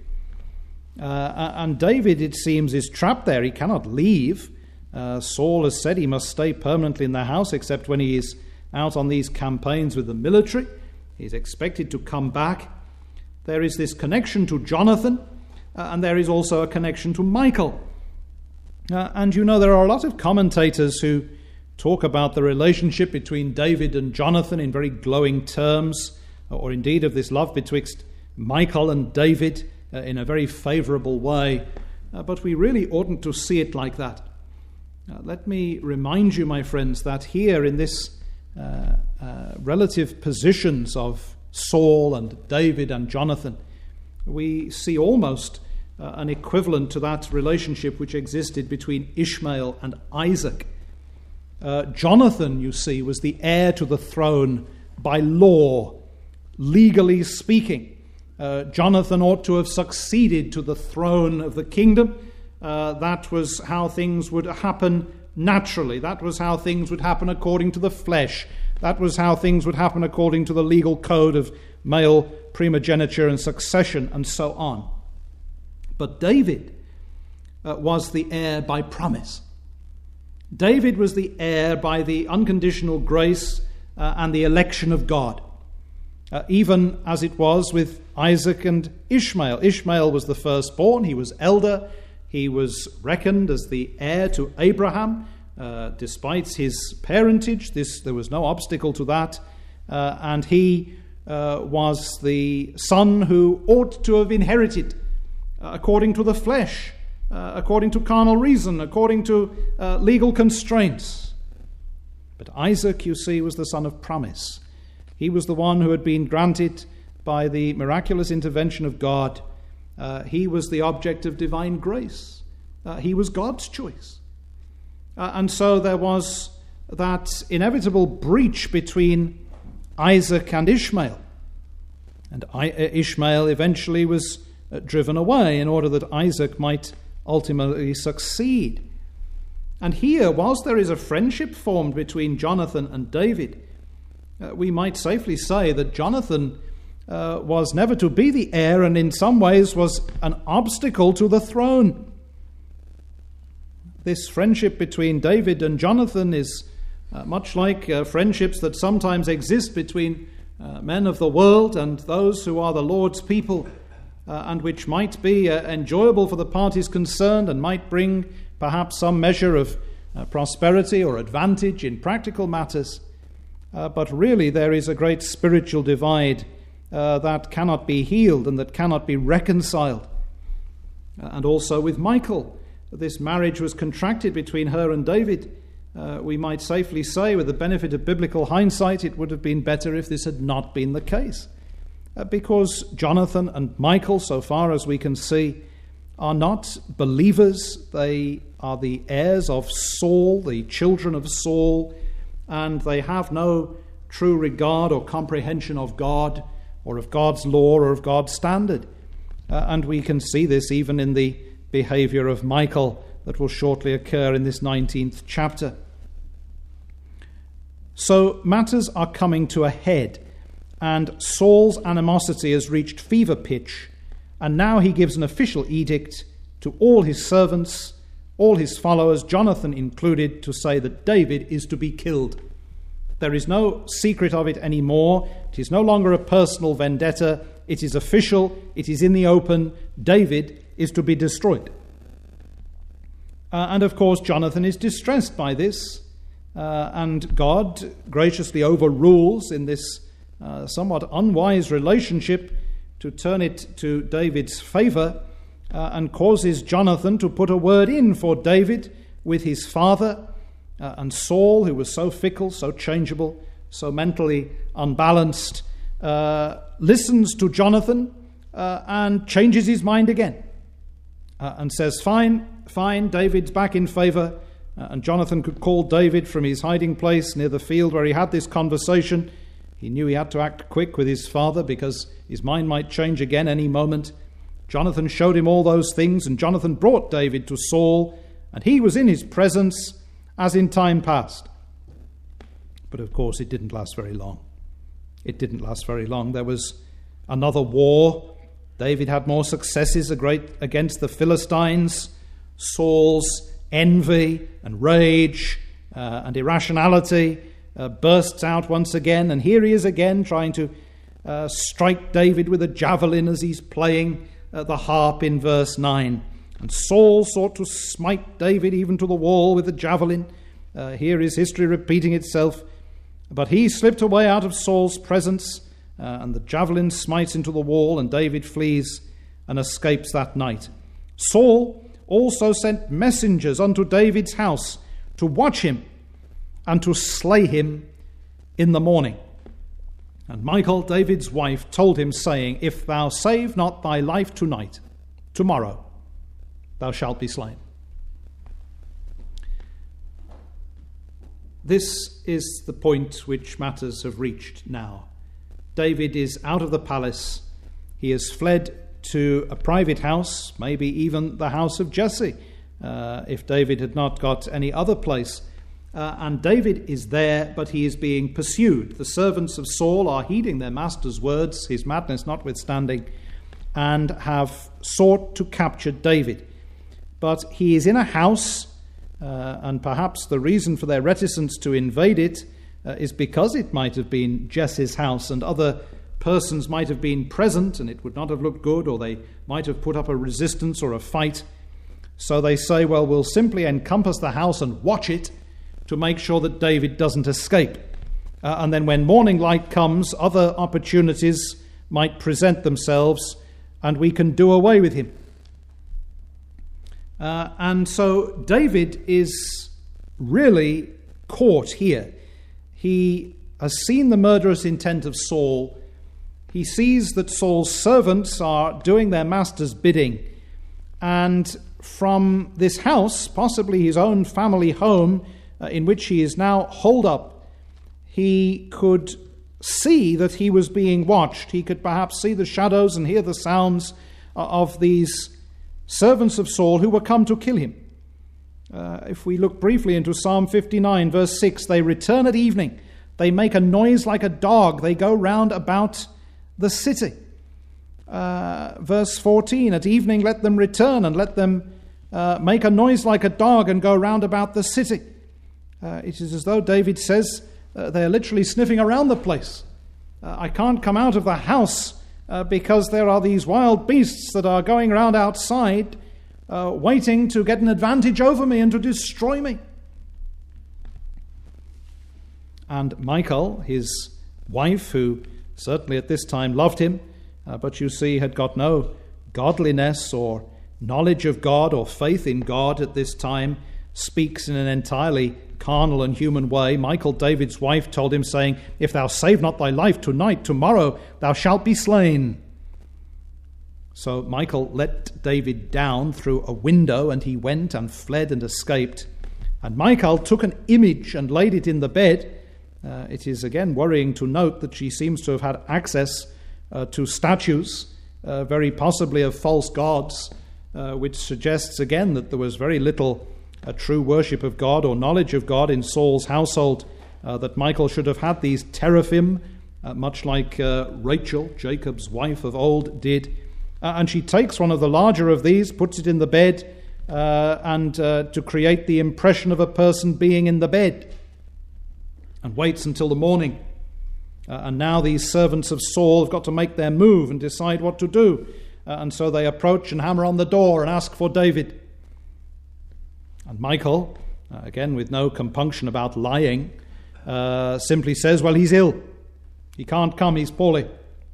Uh, and David, it seems, is trapped there. He cannot leave. Uh, Saul has said he must stay permanently in the house except when he is out on these campaigns with the military. He's expected to come back. There is this connection to Jonathan, uh, and there is also a connection to Michal. Uh, and you know, there are a lot of commentators who talk about the relationship between David and Jonathan in very glowing terms, or indeed of this love betwixt Michal and David uh, in a very favourable way. Uh, but we really oughtn't to see it like that. Uh, let me remind you, my friends, that here in this uh, uh, relative positions of Saul and David and Jonathan, we see almost uh, an equivalent to that relationship which existed between Ishmael and Isaac. Uh, Jonathan, you see, was the heir to the throne by law, legally speaking. Uh, Jonathan ought to have succeeded to the throne of the kingdom. Uh, that was how things would happen naturally. That was how things would happen according to the flesh. That was how things would happen according to the legal code of male primogeniture and succession, and so on. But David uh, was the heir by promise. David was the heir by the unconditional grace uh, and the election of God, uh, even as it was with Isaac and Ishmael. Ishmael was the firstborn. He was elder. He was reckoned as the heir to Abraham. Uh, despite his parentage, this there was no obstacle to that. Uh, and he uh, was the son who ought to have inherited uh, according to the flesh, uh, according to carnal reason, according to uh, legal constraints. But Isaac, you see, was the son of promise. He was the one who had been granted by the miraculous intervention of God. Uh, he was the object of divine grace. Uh, he was God's choice. Uh, and so there was that inevitable breach between Isaac and Ishmael. And I, uh, Ishmael eventually was uh, driven away in order that Isaac might ultimately succeed. And here, whilst there is a friendship formed between Jonathan and David, uh, we might safely say that Jonathan uh, was never to be the heir, and in some ways was an obstacle to the throne. This friendship between David and Jonathan is uh, much like uh, friendships that sometimes exist between uh, men of the world and those who are the Lord's people, uh, and which might be uh, enjoyable for the parties concerned and might bring perhaps some measure of uh, prosperity or advantage in practical matters. Uh, but really there is a great spiritual divide uh, that cannot be healed and that cannot be reconciled. Uh, and also with Michal, this marriage was contracted between her and David. Uh, we might safely say, with the benefit of biblical hindsight, it would have been better if this had not been the case. Uh, because Jonathan and Michal, so far as we can see, are not believers. They are the heirs of Saul, the children of Saul, and they have no true regard or comprehension of God or of God's law or of God's standard. Uh, and we can see this even in the behavior of Michal that will shortly occur in this nineteenth chapter. So matters are coming to a head, and Saul's animosity has reached fever pitch, and now he gives an official edict to all his servants, all his followers, Jonathan included, to say that David is to be killed. There is no secret of it anymore. It is no longer a personal vendetta. It is official. It is in the open. David is to be destroyed. Uh, and of course, Jonathan is distressed by this, uh, and God graciously overrules in this uh, somewhat unwise relationship to turn it to David's favor, uh, and causes Jonathan to put a word in for David with his father. Uh, and Saul, who was so fickle, so changeable, so mentally unbalanced, uh, listens to Jonathan uh, and changes his mind again. Uh, and says, fine, fine, David's back in favor. Uh, and Jonathan could call David from his hiding place near the field where he had this conversation. He knew he had to act quick with his father because his mind might change again any moment. Jonathan showed him all those things, and Jonathan brought David to Saul, and he was in his presence as in time past. But of course it didn't last very long. It didn't last very long. There was another war. David had more successes against the Philistines. Saul's envy and rage uh, and irrationality uh, bursts out once again, and here he is again trying to uh, strike David with a javelin as he's playing uh, the harp in verse nine. And Saul sought to smite David even to the wall with the javelin. Uh, here is history repeating itself. But he slipped away out of Saul's presence, uh, and the javelin smites into the wall, and David flees and escapes that night. Saul also sent messengers unto David's house to watch him and to slay him in the morning. And Michal, David's wife, told him, saying, If thou save not thy life tonight, tomorrow thou shalt be slain. This is the point which matters have reached now. David is out of the palace. He has fled to a private house, maybe even the house of Jesse, uh, if David had not got any other place. Uh, and David is there, but he is being pursued. The servants of Saul are heeding their master's words, his madness notwithstanding, and have sought to capture David. But he is in a house, uh, and perhaps the reason for their reticence to invade it uh, is because it might have been Jesse's house, and other persons might have been present, and it would not have looked good, or they might have put up a resistance or a fight. So they say, well, we'll simply encompass the house and watch it to make sure that David doesn't escape. Uh, and then when morning light comes, other opportunities might present themselves and we can do away with him. Uh, and so David is really caught here. He has seen the murderous intent of Saul. He sees that Saul's servants are doing their master's bidding. And from this house, possibly his own family home, uh, in which he is now holed up, he could see that he was being watched. He could perhaps see the shadows and hear the sounds uh, of these servants of Saul who were come to kill him. Uh, if we look briefly into Psalm fifty-nine, verse six, they return at evening. They make a noise like a dog. They go round about the city. Uh, verse fourteen, at evening let them return and let them uh, make a noise like a dog and go round about the city. Uh, it is as though David says uh, they're literally sniffing around the place. Uh, I can't come out of the house uh, because there are these wild beasts that are going around outside uh, waiting to get an advantage over me and to destroy me. And Michal, his wife, who certainly at this time loved him, uh, but you see had got no godliness or knowledge of God or faith in God at this time, speaks in an entirely carnal and human way. Michal, David's wife, told him, saying, "If thou save not thy life tonight, tomorrow thou shalt be slain." So Michal let David down through a window, and he went and fled and escaped. And Michal took an image and laid it in the bed. Uh, it is again worrying to note that she seems to have had access uh, to statues, uh, very possibly of false gods, uh, which suggests again that there was very little uh, true worship of God or knowledge of God in Saul's household, uh, that Michal should have had these teraphim, uh, much like uh, Rachel, Jacob's wife of old, did. Uh, and she takes one of the larger of these, puts it in the bed, uh, and uh, to create the impression of a person being in the bed, and waits until the morning. Uh, and now these servants of Saul have got to make their move and decide what to do. Uh, and so they approach and hammer on the door and ask for David. And Michal, uh, again with no compunction about lying, uh, simply says, well, he's ill. He can't come, he's poorly.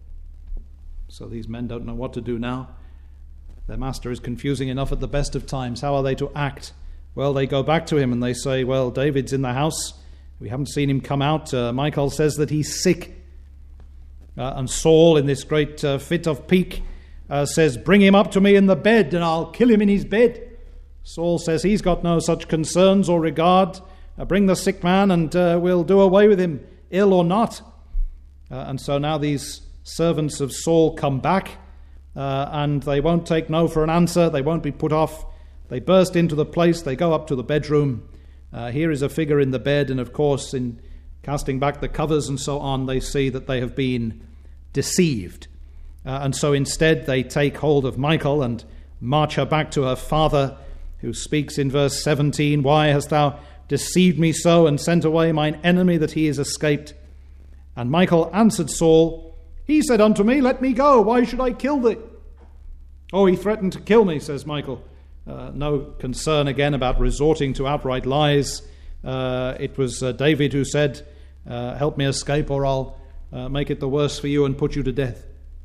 So these men don't know what to do now. Their master is confusing enough at the best of times. How are they to act? Well, they go back to him and they say, well, David's in the house. We haven't seen him come out. Uh, Michal says that he's sick. Uh, and Saul, in this great uh, fit of pique, uh, says, bring him up to me in the bed and I'll kill him in his bed. Saul says he's got no such concerns or regard. Uh, bring the sick man and uh, we'll do away with him, ill or not. Uh, and so now these servants of Saul come back uh, and they won't take no for an answer. They won't be put off. They burst into the place. They go up to the bedroom. Uh, here is a figure in the bed, and of course, in casting back the covers and so on, they see that they have been deceived. Uh, and so instead, they take hold of Michal and march her back to her father, who speaks in verse seventeen, why hast thou deceived me so, and sent away mine enemy that he is escaped? And Michal answered Saul, he said unto me, let me go, why should I kill thee? Oh, he threatened to kill me, says Michal. Uh, no concern again about resorting to outright lies. Uh, it was uh, David who said, uh, help me escape or I'll uh, make it the worse for you and put you to death.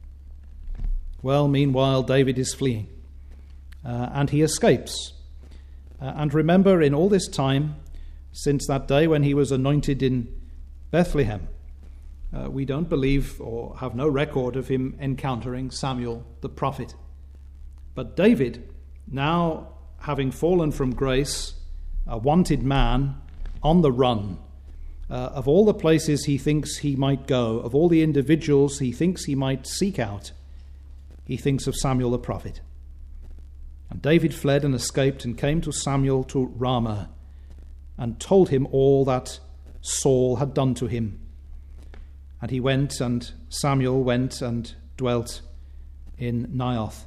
Well, meanwhile, David is fleeing uh, and he escapes. Uh, and remember, in all this time, since that day when he was anointed in Bethlehem, uh, we don't believe or have no record of him encountering Samuel the prophet. But David, now having fallen from grace, a wanted man on the run, uh, of all the places he thinks he might go, of all the individuals he thinks he might seek out, he thinks of Samuel the prophet. And David fled and escaped and came to Samuel to Ramah and told him all that Saul had done to him. And he went, and Samuel went and dwelt in Naioth.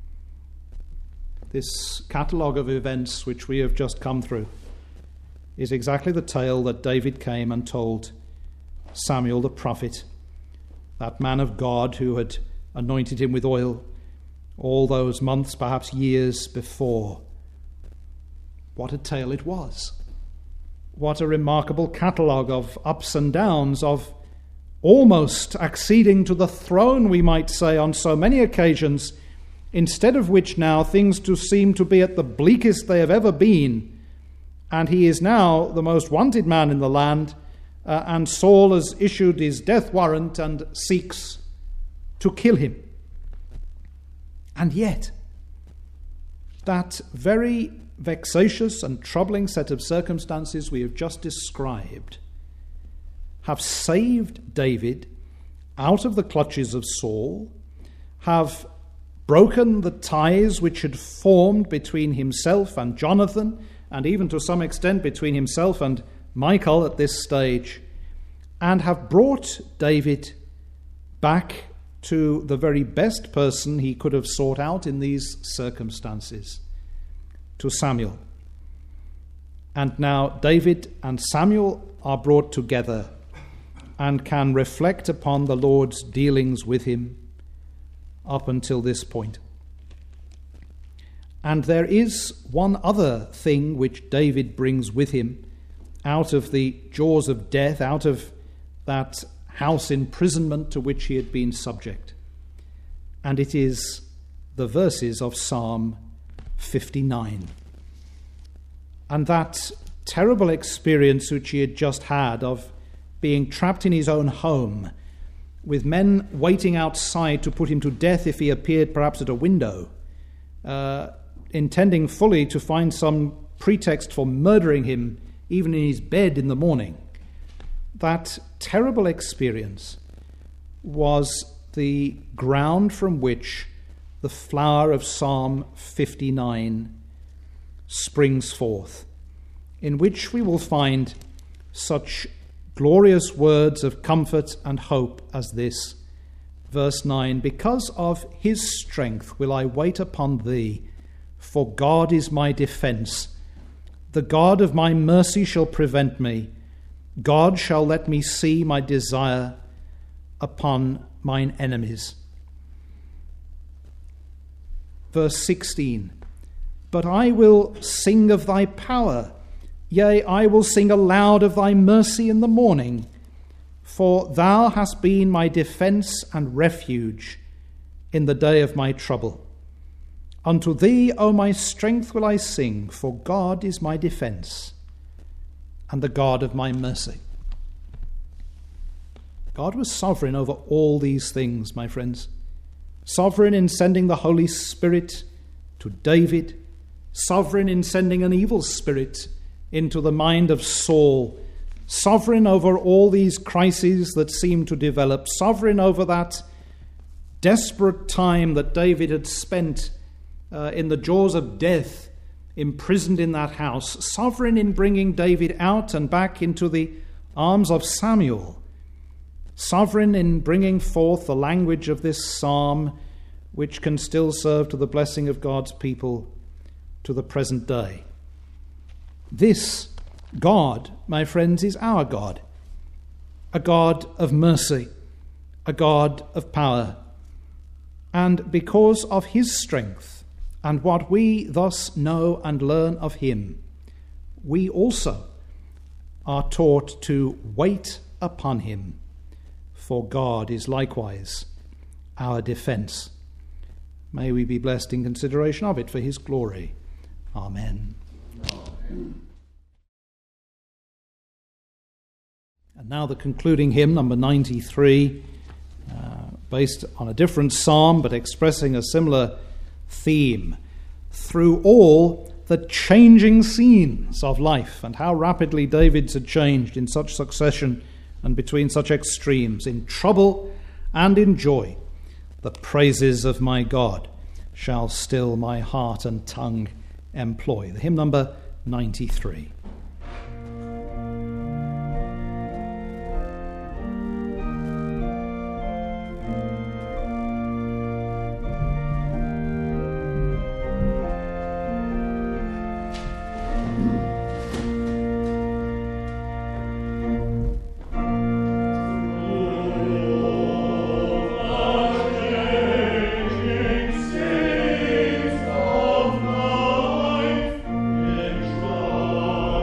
This catalogue of events which we have just come through is exactly the tale that David came and told Samuel the prophet, that man of God who had anointed him with oil all those months, perhaps years before. What a tale it was. What a remarkable catalogue of ups and downs, of almost acceding to the throne, we might say, on so many occasions, instead of which now things do seem to be at the bleakest they have ever been. And he is now the most wanted man in the land, uh, and Saul has issued his death warrant and seeks to kill him. And yet, that very vexatious and troubling set of circumstances we have just described have saved David out of the clutches of Saul, have broken the ties which had formed between himself and Jonathan, and even to some extent between himself and Michal at this stage, and have brought David back to the very best person he could have sought out in these circumstances, to Samuel. And now David and Samuel are brought together and can reflect upon the Lord's dealings with him up until this point. And there is one other thing which David brings with him out of the jaws of death, out of that house imprisonment to which he had been subject. And it is the verses of Psalm fifty-nine. And that terrible experience which he had just had of being trapped in his own home, with men waiting outside to put him to death if he appeared perhaps at a window, uh, intending fully to find some pretext for murdering him even in his bed in the morning. That terrible experience was the ground from which the flower of Psalm fifty-nine springs forth, in which we will find such glorious words of comfort and hope as this. Verse nine, because of his strength will I wait upon thee, for God is my defence. The God of my mercy shall prevent me. God shall let me see my desire upon mine enemies. Verse sixteen, but I will sing of thy power. Yea, I will sing aloud of thy mercy in the morning, for thou hast been my defence and refuge in the day of my trouble. Unto thee, O my strength, will I sing, for God is my defence and the God of my mercy. God was sovereign over all these things, my friends. Sovereign in sending the Holy Spirit to David, sovereign in sending an evil spirit into the mind of Saul, sovereign over all these crises that seem to develop, sovereign over that desperate time that David had spent uh, in the jaws of death, imprisoned in that house, sovereign in bringing David out and back into the arms of Samuel, sovereign in bringing forth the language of this psalm, which can still serve to the blessing of God's people to the present day. This God, my friends, is our God, a God of mercy, a God of power. And because of his strength and what we thus know and learn of him, we also are taught to wait upon him, for God is likewise our defence. May we be blessed in consideration of it for his glory. Amen. Amen. And now the concluding hymn, number ninety-three, uh, based on a different psalm but expressing a similar theme. Through all the changing scenes of life, and how rapidly David's had changed in such succession and between such extremes, in trouble and in joy, the praises of my God shall still my heart and tongue employ. The hymn number ninety-three. Of life, in joy.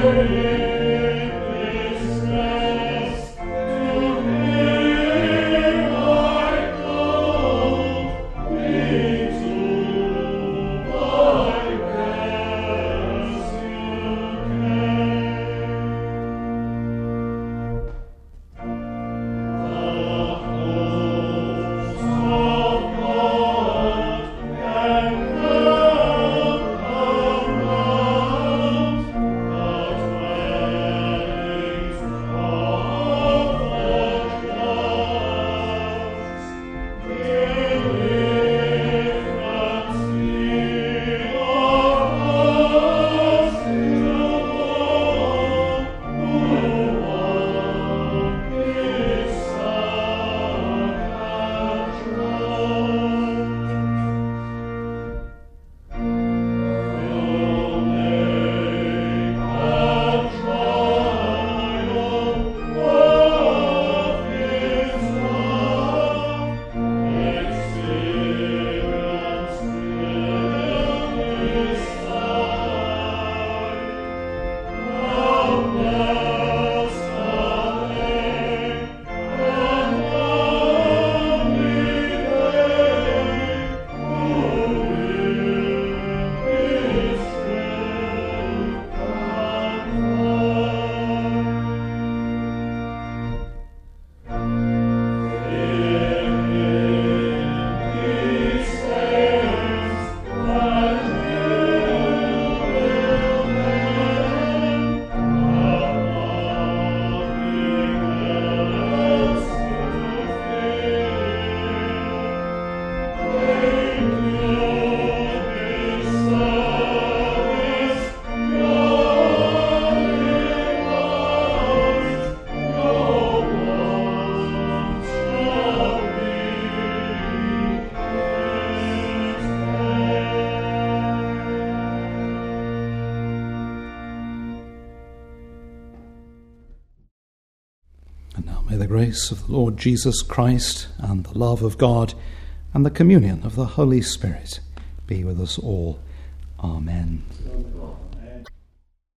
May the grace of the Lord Jesus Christ and the love of God and the communion of the Holy Spirit be with us all. Amen.